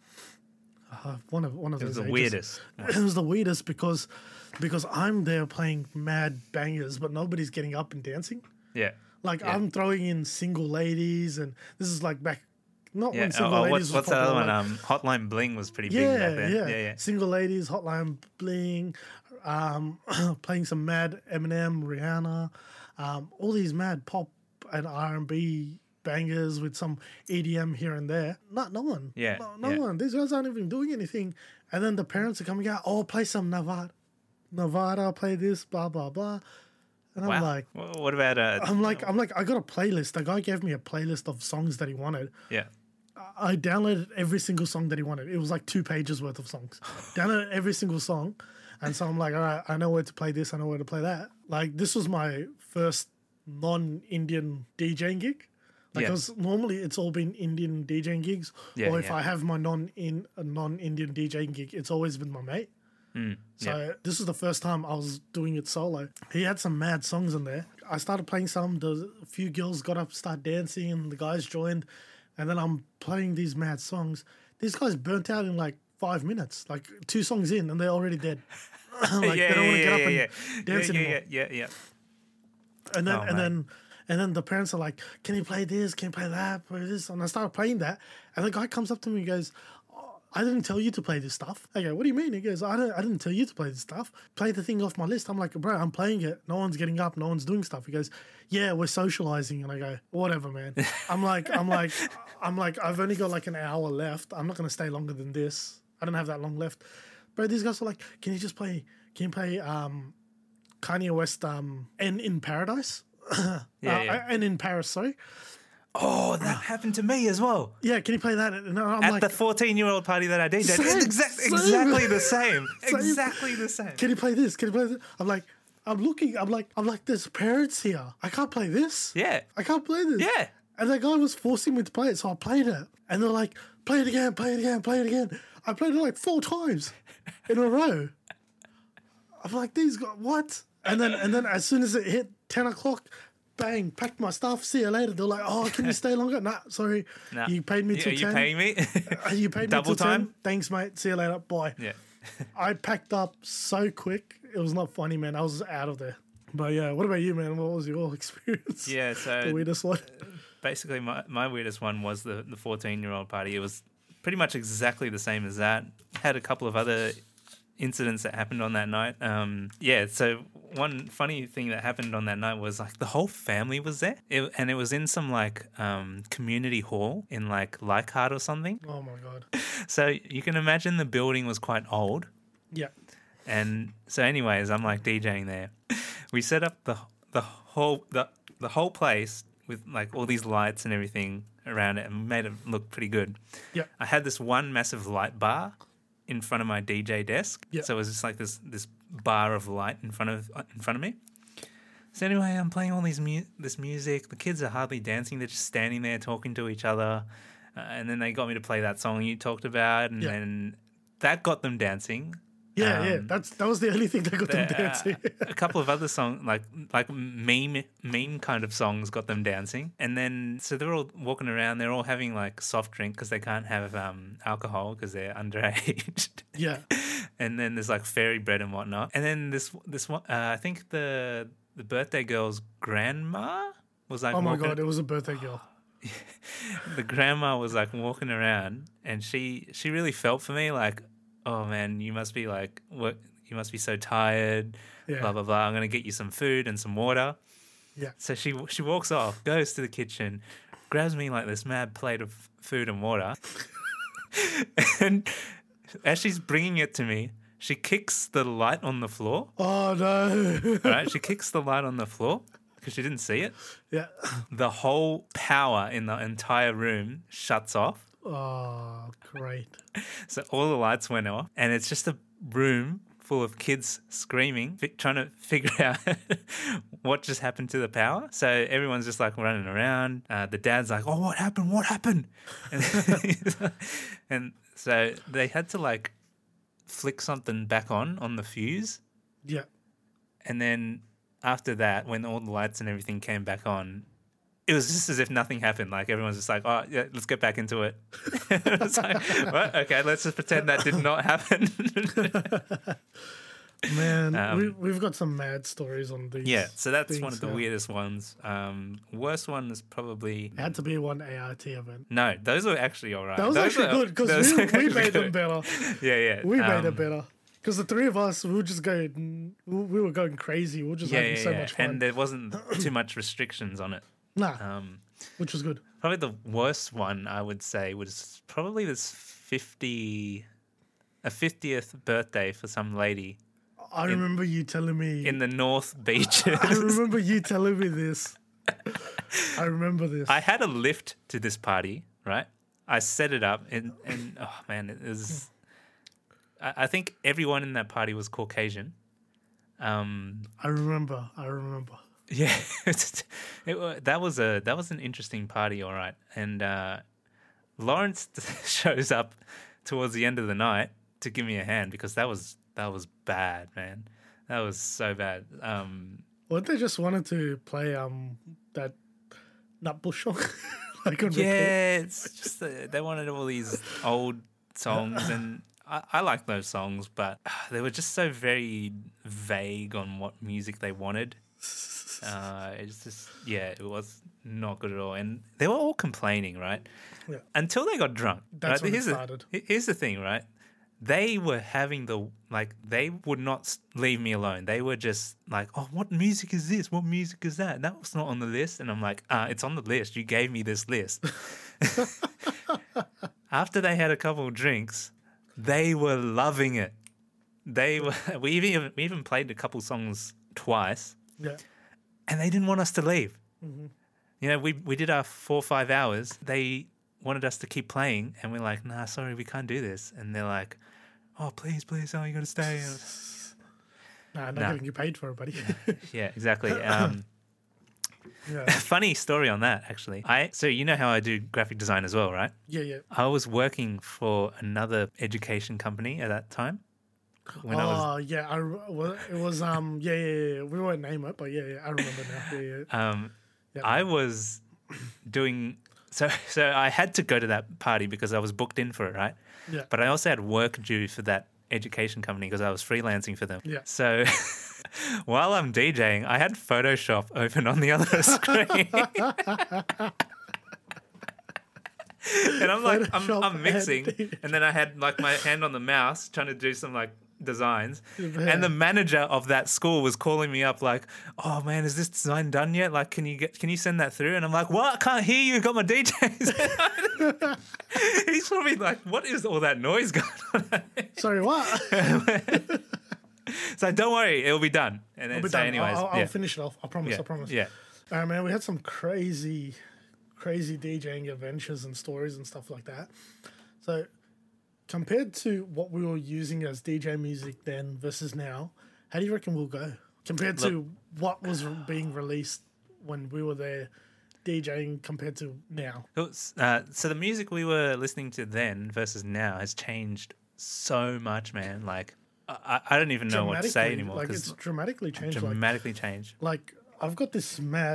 One of those. It was the ages. weirdest. It was the weirdest because I'm there playing mad bangers, but nobody's getting up and dancing. Yeah. I'm throwing in Single Ladies, and this is like back. Not when Single Ladies what's was the other one? like, Hotline Bling was pretty big back then. Yeah. Single Ladies, Hotline Bling, playing some mad Eminem, Rihanna, all these mad pop and R&B bangers with some EDM here and there. No one. Yeah. No one. These guys aren't even doing anything. And then the parents are coming out, play some Nevada, play this, blah, blah, blah. And I'm like, what about I'm like, I got a playlist. The guy gave me a playlist of songs that he wanted. Yeah. I downloaded every single song that he wanted. It was like 2 pages worth of songs. Downloaded every single song. And so I'm like, all right, I know where to play this. I know where to play that. Like, this was my first non-Indian DJing gig. Because normally it's all been Indian DJing gigs. Or if I have my non-Indian DJing gig, it's always with my mate. So this was the first time I was doing it solo. He had some mad songs in there. I started playing some. A few girls got up, started dancing, and the guys joined. And then I'm playing these mad songs. These guys burnt out in like 5 minutes, like 2 songs in, and they're already dead. They don't want to get up and dance anymore. Yeah. And then the parents are like, "Can you play this? Can you play that? Play this?" And I started playing that, and the guy comes up to me and goes, I didn't tell you to play this stuff. I go, what do you mean? He goes, I didn't tell you to play this stuff. Play the thing off my list. I'm like, bro, I'm playing it. No one's getting up. No one's doing stuff. He goes, yeah, we're socializing. And I go, whatever, man. I'm like, I've only got like an hour left. I'm not going to stay longer than this. I don't have that long left. Bro, these guys are like, can you play Kanye West, and in Paradise? And in Paris, sorry. Oh, that happened to me as well. Yeah, can you play that? And I'm at like, the 14-year-old party that I did. It's exactly the same. Exactly the same. Can you play this? Can you play this? I'm like, there's parents here. I can't play this. Yeah. I can't play this. Yeah. And the guy was forcing me to play it, so I played it. And they're like, play it again, play it again, play it again. I played it like 4 times in a row. I'm like, these guys, what? And then as soon as it hit 10 o'clock. Bang, packed my stuff. See you later. They're like, oh, can you stay longer? Nah, sorry. Nah. You paid me till 10. You paying me? You paid me Double till time? 10. Thanks, mate. See you later. Bye. Yeah. I packed up so quick. It was not funny, man. I was out of there. But yeah, what about you, man? What was your experience? Yeah, so the weirdest one. Basically, my weirdest one was the 14-year-old party. It was pretty much exactly the same as that. Had a couple of other incidents that happened on that night. So one funny thing that happened on that night was like the whole family was there, and it was in some like community hall in like Leichhardt or something. Oh my god! So you can imagine the building was quite old. Yeah. And so, anyways, I'm like DJing there. We set up the whole place with like all these lights and everything around it, and made it look pretty good. Yeah. I had this one massive light bar in front of my DJ desk. Yeah. So it was just like this bar of light in front of me. So anyway, I'm playing all this music. The kids are hardly dancing; they're just standing there talking to each other. And then they got me to play that song you talked about, and then that got them dancing. Yeah, that was the only thing that got them dancing. A couple of other songs, like meme kind of songs, got them dancing. And then so they're all walking around. They're all having like soft drink because they can't have alcohol because they're underage. Yeah. And then there's like fairy bread and whatnot. And then this one, I think the birthday girl's grandma was like, oh my god, it was a birthday girl. The grandma was like walking around, and she really felt for me, like, oh man, you must be like, what? You must be so tired. Yeah. Blah blah blah. I'm gonna get you some food and some water. Yeah. So she walks off, goes to the kitchen, grabs me like this mad plate of food and water, and as she's bringing it to me, she kicks the light on the floor. Oh no! All right, she kicks the light on the floor because she didn't see it. Yeah. The whole power in the entire room shuts off. Oh, great. So all the lights went off, and it's just a room full of kids screaming, trying to figure out what just happened to the power. So everyone's just like running around. The dad's like, oh, what happened? What happened? And so they had to like flick something back on the fuse. Yeah. And then after that, when all the lights and everything came back on, it was just as if nothing happened. Like everyone's just like, oh, yeah, let's get back into it. It's like, what? Okay, let's just pretend that did not happen. Man, we've got some mad stories on these. Yeah, so that's things, one of the weirdest ones. Worst one is probably... It had to be one ART event. No, those were actually all right. That was actually good because we made them better. Yeah. We made it better. Because the three of us, we were going crazy. We were just having so much fun. And there wasn't too much restrictions on it. Nah, which was good. Probably the worst one, I would say, was probably this 50th birthday for some lady. I remember you telling me. In the North Beaches. I remember you telling me this. I remember this. I had a lift to this party, right? I set it up, and oh man, it was... I think everyone in that party was Caucasian. I remember. Yeah, that was an interesting party, all right. And Lawrence shows up towards the end of the night to give me a hand because that was bad, man. That was so bad. What they just wanted to play that Nutbush song, like on repeat? It's just they wanted all these old songs, and I like those songs, but they were just so very vague on what music they wanted. It's just, it was not good at all. And they were all complaining, right? Yeah. Until they got drunk. That's right? when it started. Here's the thing, right? They were having they would not leave me alone. They were just like, oh, what music is this? What music is that? That was not on the list. And I'm like, it's on the list. You gave me this list. After they had a couple of drinks, they were loving it. We even played a couple songs twice. Yeah. And they didn't want us to leave. Mm-hmm. You know, we did our 4 or 5 hours. They wanted us to keep playing, and we're like, nah, sorry, we can't do this. And they're like, oh, please, oh, you got to stay. Not getting you paid for it, buddy. Yeah, exactly. Funny story on that, actually. So you know how I do graphic design as well, right? Yeah. I was working for another education company at that time when I was. Yeah, it was yeah. We won't name it, but yeah, I remember now. Yeah. I was doing so I had to go to that party because I was booked in for it, right? Yeah. But I also had work due for that education company because I was freelancing for them. Yeah. So while I'm DJing, I had Photoshop open on the other screen. And I'm like, I'm mixing, and then I had like my hand on the mouse trying to do some like designs, and the manager of that school was calling me up like, "Oh man, is this design done yet? Like, can you send that through?" And I'm like, "What? I can't hear you. Got my DJs." He's probably like, "What is all that noise going on?" Sorry, what? So don't worry, it'll be done. And then It'll be so done. anyways, I'll finish it off. I promise. Yeah. I promise. Yeah. Man, we had some crazy DJing adventures and stories and stuff like that. So compared to what we were using as DJ music then versus now, how do you reckon we'll go? Compared to what was being released when we were there DJing compared to now. So the music we were listening to then versus now has changed so much, man. Like, I don't even know what to say anymore. Like, it's dramatically changed. Dramatically changed. Like, I've got this.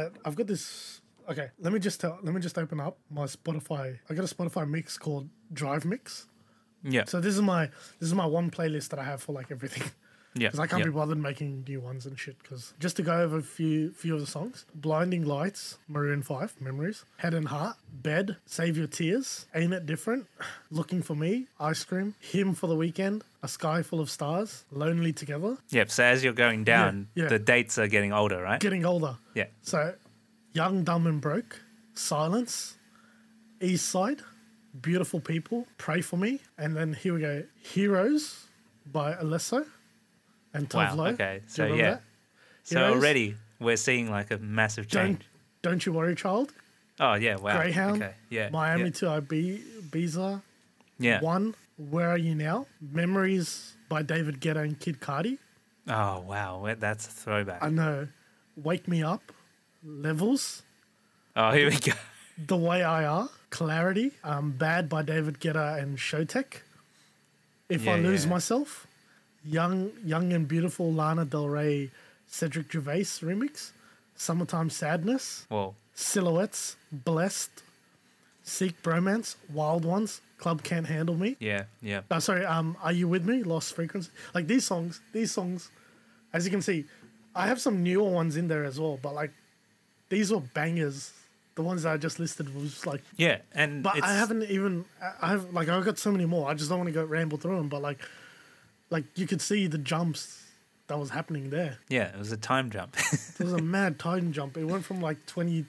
Okay, let me just open up my Spotify. I got a Spotify mix called Drive Mix. Yeah. So this is my one playlist that I have for like everything. Yeah. Because I can't be bothered making new ones and shit. Because just to go over a few of the songs: Blinding Lights, Maroon 5, Memories, Head and Heart, Bed, Save Your Tears, Ain't It Different, Looking for Me, Ice Cream, Hymn for the Weekend, A Sky Full of Stars, Lonely Together. Yep. So as you're going down, Yeah. the dates are getting older, right? Getting older. Yeah. So, Young, Dumb and Broke, Silence, East Side, Beautiful People, Pray For Me, and then here we go, Heroes by Alesso and Tove Lo. Okay. Do So you remember that? So Heroes? already we're seeing like a massive change. Don't You Worry, Child, Oh yeah, wow. Greyhound, Okay. Yeah. Miami yeah. to Ibiza, Yeah. One, Where Are You Now, Memories by David Guetta and Kid Cudi. Oh wow, that's a throwback. I know, Wake Me Up, Levels, Oh, here we go. The Way I Are, Clarity, Bad by David Guetta and Showtek, If I Lose Myself, Young and Beautiful, Lana Del Rey, Cedric Gervais remix, Summertime Sadness, Whoa. Silhouettes, Blessed, Seek Bromance, Wild Ones, Club Can't Handle Me. Yeah. Yeah. Are You With Me, Lost Frequency. Like these songs, as you can see, I have some newer ones in there as well, but like these were bangers. The ones that I just listed was like, Yeah, and but I haven't even. I've got so many more. I just don't want to go ramble through them. But like you could see the jumps that was happening there. Yeah, it was a time jump. It was a mad time jump. It went from like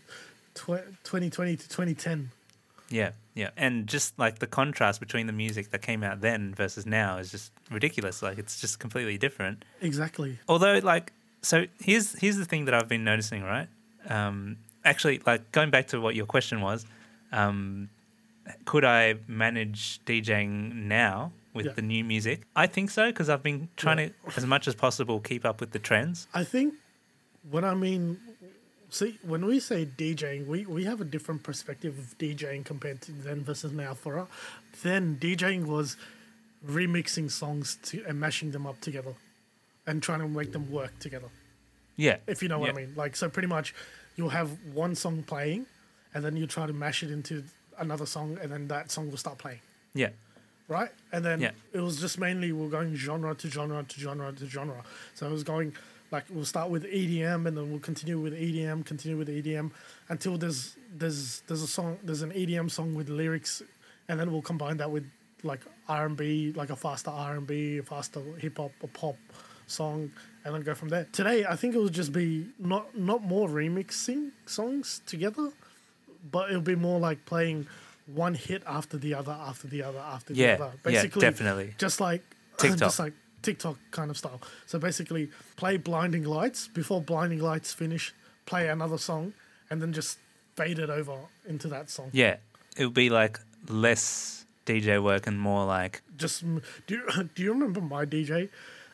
2020 to 2010. Yeah, yeah. And just like the contrast between the music that came out then versus now is just ridiculous. Like it's just completely different. Exactly. Although like so here's the thing that I've been noticing, right? Actually, like going back to what your question was, could I manage DJing now with the new music? I think so, because I've been trying to, as much as possible, keep up with the trends. I think when we say DJing, we have a different perspective of DJing compared to then versus now. For us, then DJing was remixing songs and mashing them up together and trying to make them work together. Yeah. If you know what I mean. Like, so pretty much you'll have one song playing and then you try to mash it into another song and then that song will start playing. Yeah. Right? And then it was just mainly we're going genre to genre to genre to genre. So it was going like we'll start with EDM and then we'll continue with EDM until there's an EDM song with lyrics and then we'll combine that with like R&B, like a faster R&B, a faster hip hop, a pop song, and then go from there. Today, I think it will just be not more remixing songs together, but it'll be more like playing one hit after the other, after the other, after the other. Basically, definitely. Just like TikTok. just like TikTok kind of style. So basically, play Blinding Lights. Before Blinding Lights finish, play another song, and then just fade it over into that song. Yeah, it would be like less DJ work and more like... Just do you remember my DJ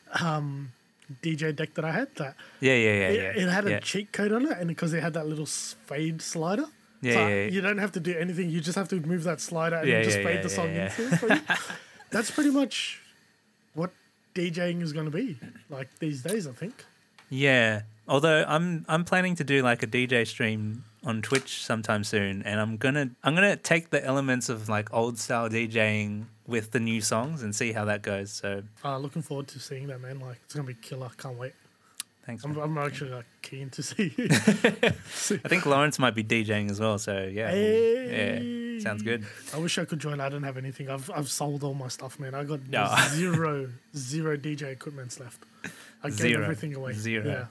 deck that I had? That it had a cheat code on it, and because it had that little fade slider. You don't have to do anything. You just have to move that slider and just fade the song into it. That's pretty much what DJing is going to be like these days, I think. Yeah. Although I'm planning to do like a DJ stream on Twitch sometime soon, and I'm gonna take the elements of like old style DJing with the new songs and see how that goes. So looking forward to seeing that, man. Like, it's gonna be killer. Can't wait. Thanks. I'm actually like keen to see. I think Lawrence might be DJing as well. So yeah, Hey. yeah, sounds good. I wish I could join. I don't have anything. I've sold all my stuff, man. I got zero DJ equipments left. I gave everything away. Zero. Yeah.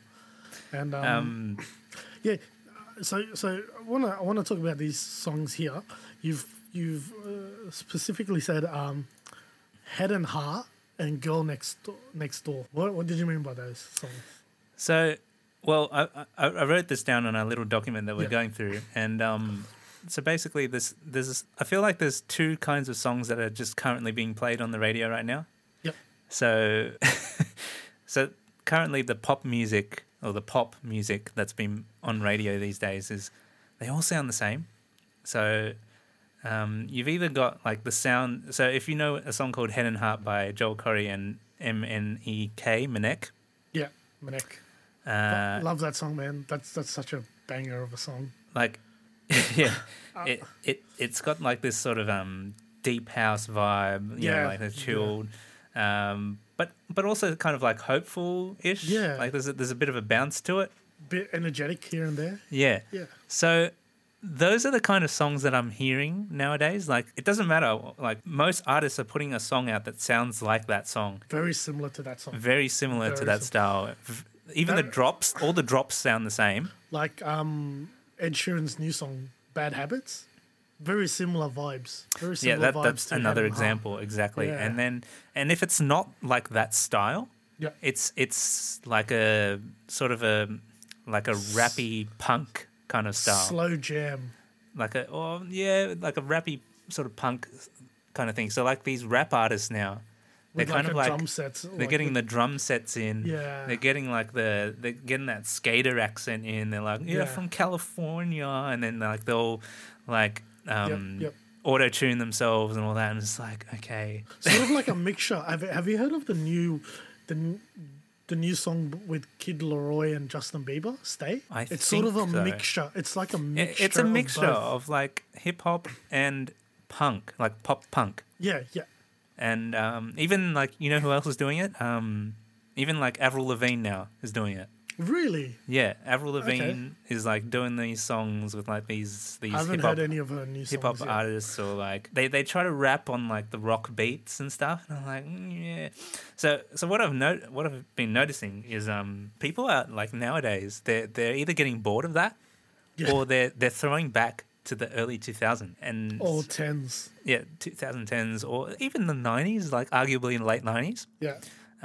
And yeah. So I wanna talk about these songs here. You've specifically said Head and Heart and Girl Next Door. What did you mean by those songs? So, well, I wrote this down on a little document that we're going through, and so basically, I feel like there's two kinds of songs that are just currently being played on the radio right now. Yep. So, so currently the pop music that's been on radio these days they all sound the same. So, you've either got like the sound. So, if you know a song called "Head and Heart" by Joel Corry and Manek. Yeah, Manek. Love that song, man. That's such a banger of a song. Like, yeah, it's got like this sort of deep house vibe. You know, like a chilled, but also kind of like hopeful-ish. Yeah, like there's a bit of a bounce to it. Bit energetic here and there. Yeah, yeah. So those are the kind of songs that I'm hearing nowadays. Like, it doesn't matter. Like, most artists are putting a song out that sounds like that song. Very similar to that song. Very similar to that style. Even the drops, all the drops sound the same. Like Ed Sheeran's new song, Bad Habits. Very similar vibes. Very similar vibes. That's to another example, exactly. Yeah. And if it's not like that style, it's like a sort of like a rappy punk kind of style. Slow jam. Like a rappy sort of punk kind of thing. So like these rap artists now, they're kind of like drum sets. They're getting the drum sets in. Yeah. They're getting like they're getting that skater accent in. They're like, from California, and then like they'll like auto tune themselves and all that. And it's like, okay, sort of like a mixture. Have you heard of the new song with Kid Laroi and Justin Bieber? Stay. It's sort of a mixture. It's like a mixture. It's a mixture of like hip hop and punk, like pop punk. Yeah. And even like, you know who else is doing it? Even like Avril Lavigne now is doing it. Really? Yeah, Avril Lavigne is like doing these songs with like these I haven't heard any of her new songs hip hop artists, or like they try to rap on like the rock beats and stuff. And I'm like, yeah. So what I've been noticing is people are like nowadays they're either getting bored of that, or they're throwing back to the early 2000s and or 10s. Yeah, 2010s or even the 90s, like arguably in the late 90s. Yeah.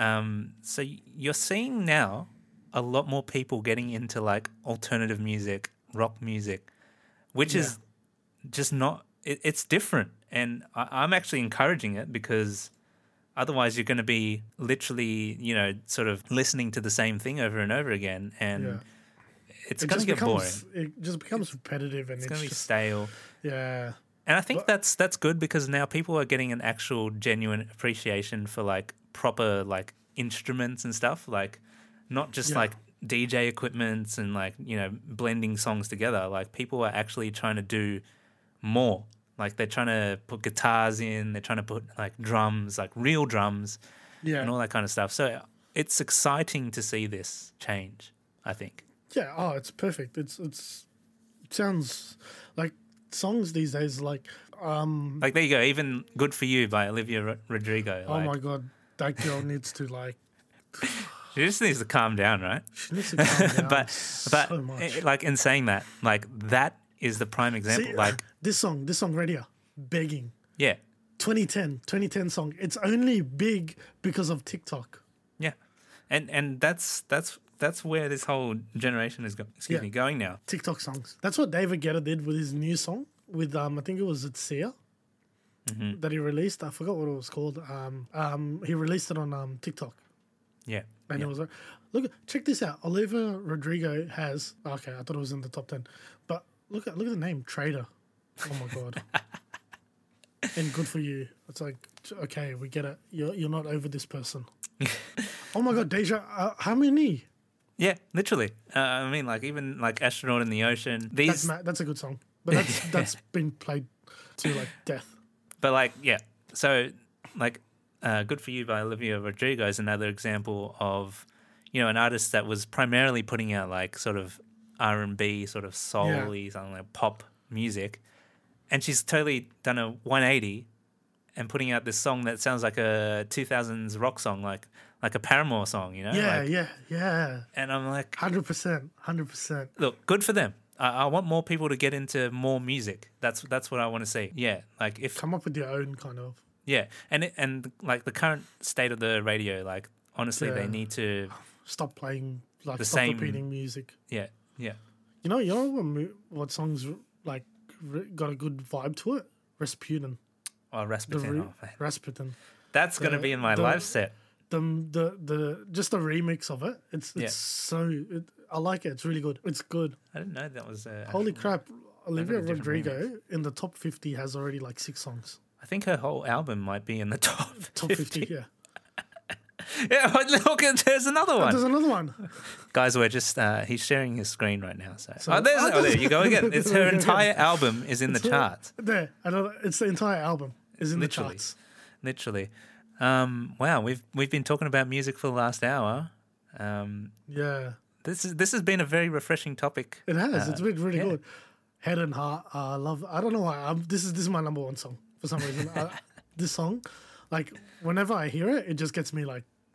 So you're seeing now a lot more people getting into like alternative music, rock music, which is just not. It's different, and I'm actually encouraging it, because otherwise you're going to be literally, sort of listening to the same thing over and over again, and it's going to get boring. It just becomes repetitive, and it's going to be stale. Yeah. And I think that's good, because now people are getting an actual genuine appreciation for like proper like instruments and stuff, like not just like DJ equipments and like, blending songs together. Like, people are actually trying to do more. Like, they're trying to put guitars in, they're trying to put like drums, like real drums, and all that kind of stuff. So it's exciting to see this change, I think. Yeah, it's perfect. It sounds like songs these days, like there you go, even Good For You by Olivia Rodrigo. Oh my God, that girl needs to like... She just needs to calm down, right? She needs to calm down but so much. Like, in saying that, like, that is the prime example. See, like this song right here, Begging. Yeah. 2010 song. It's only big because of TikTok. Yeah. And that's where this whole generation is going now. TikTok songs. That's what David Guetta did with his new song with I think it was Sia that he released. I forgot what it was called. He released it on TikTok. Yeah. And it was like, look, check this out. Olivia Rodrigo has, okay, I thought it was in the top 10, but look at the name, Trader. Oh my God. And Good For You. It's like, okay, we get it. You're not over this person. Oh my God, Deja, how many? Yeah, literally. I mean, like even like Astronaut in the Ocean. These, That's a good song, but that's been played to like death. but like yeah. So like, Good for You by Olivia Rodrigo is another example of, you know, an artist that was primarily putting out like sort of R&B, sort of soul-y, something like pop music, and she's totally done a 180 and putting out this song that sounds like a 2000s rock song, like a Paramore song, you know? Yeah. And I'm like, 100%. look, good for them. I want more people to get into more music. That's what I want to see. Yeah, like if come up with your own kind of. Yeah, and like the current state of the radio, like honestly, they need to stop playing like the stop same repeating music. Yeah. You know what songs like got a good vibe to it? Rasputin. Oh, Rasputin. Man. Rasputin. That's going to be in my live set. The just the remix of it. It's so I like it. It's really good. It's good. I didn't know that was. Holy crap! Olivia Rodrigo in the top 50 has already like 6 songs. I think her whole album might be in the top 50. Yeah. Yeah, look, there's another one. There's another one. Guys, we're just, he's sharing his screen right now. So there you go again. It's her entire album is in the charts. There, it's the entire album is in the charts. Literally. Wow, we've been talking about music for the last hour. Yeah. This has been a very refreshing topic. It has. It's been really good. Head and Heart. I don't know why. This is my number one song for some reason. This song, like whenever I hear it, it just gets me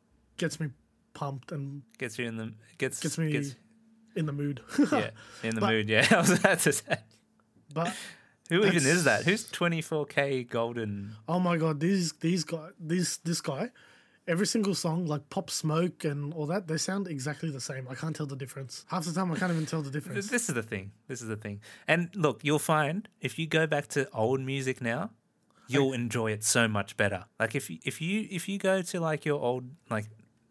pumped and gets you in the in the mood. Yeah, in the mood. Yeah, I was about to say. But who even is that? Who's 24K Golden? Oh my God, this guy. Every single song, like Pop Smoke and all that, they sound exactly the same. I can't tell the difference. Half the time, I can't even tell the difference. This is the thing. And look, you'll find if you go back to old music now, you'll enjoy it so much better. Like if you go to like your old like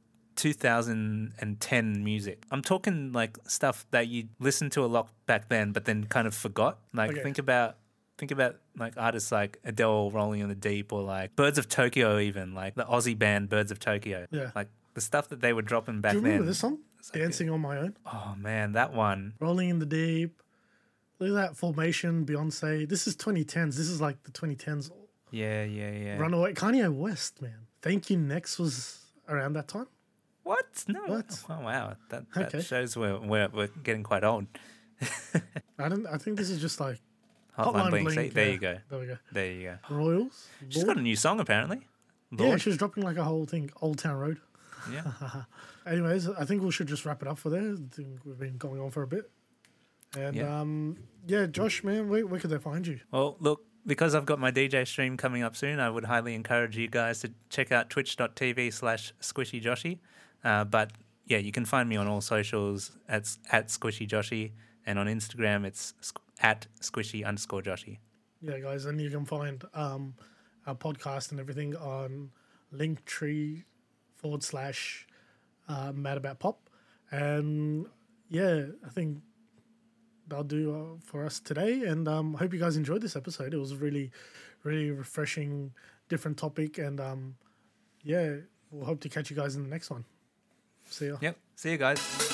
2010 music, I'm talking like stuff that you listened to a lot back then, but then kind of forgot. Like think about like artists like Adele, Rolling in the Deep, or like Birds of Tokyo, even like the Aussie band Birds of Tokyo. Yeah, like the stuff that they were dropping back then. Do you remember this song? Dancing on My Own. Oh man, that one. Rolling in the Deep. Look at that Formation, Beyonce. This is 2010s. This is like the 2010s. Yeah. Runaway, Kanye West, man. Thank You Next was around that time. What? No. What? Oh wow, that shows we're getting quite old. I think this is just like Hotline Bling. There you go. There you go. Royals. She's got a new song apparently. Lord. Yeah, she's dropping like a whole thing. Old Town Road. Yeah. Anyways, I think we should just wrap it up for there. I think we've been going on for a bit. And Josh, man, where could they find you? Well, look, because I've got my DJ stream coming up soon, I would highly encourage you guys to check out twitch.tv/SquishyJoshi. But yeah, you can find me on all socials at SquishyJoshi, and on Instagram it's at @squishy_Joshi. Yeah, guys, and you can find our podcast and everything on Linktree/Mad About Pop. And yeah, I think that'll do for us today. And I hope you guys enjoyed this episode. It was really, really refreshing, different topic. And we'll hope to catch you guys in the next one. See ya. Yep. See you guys.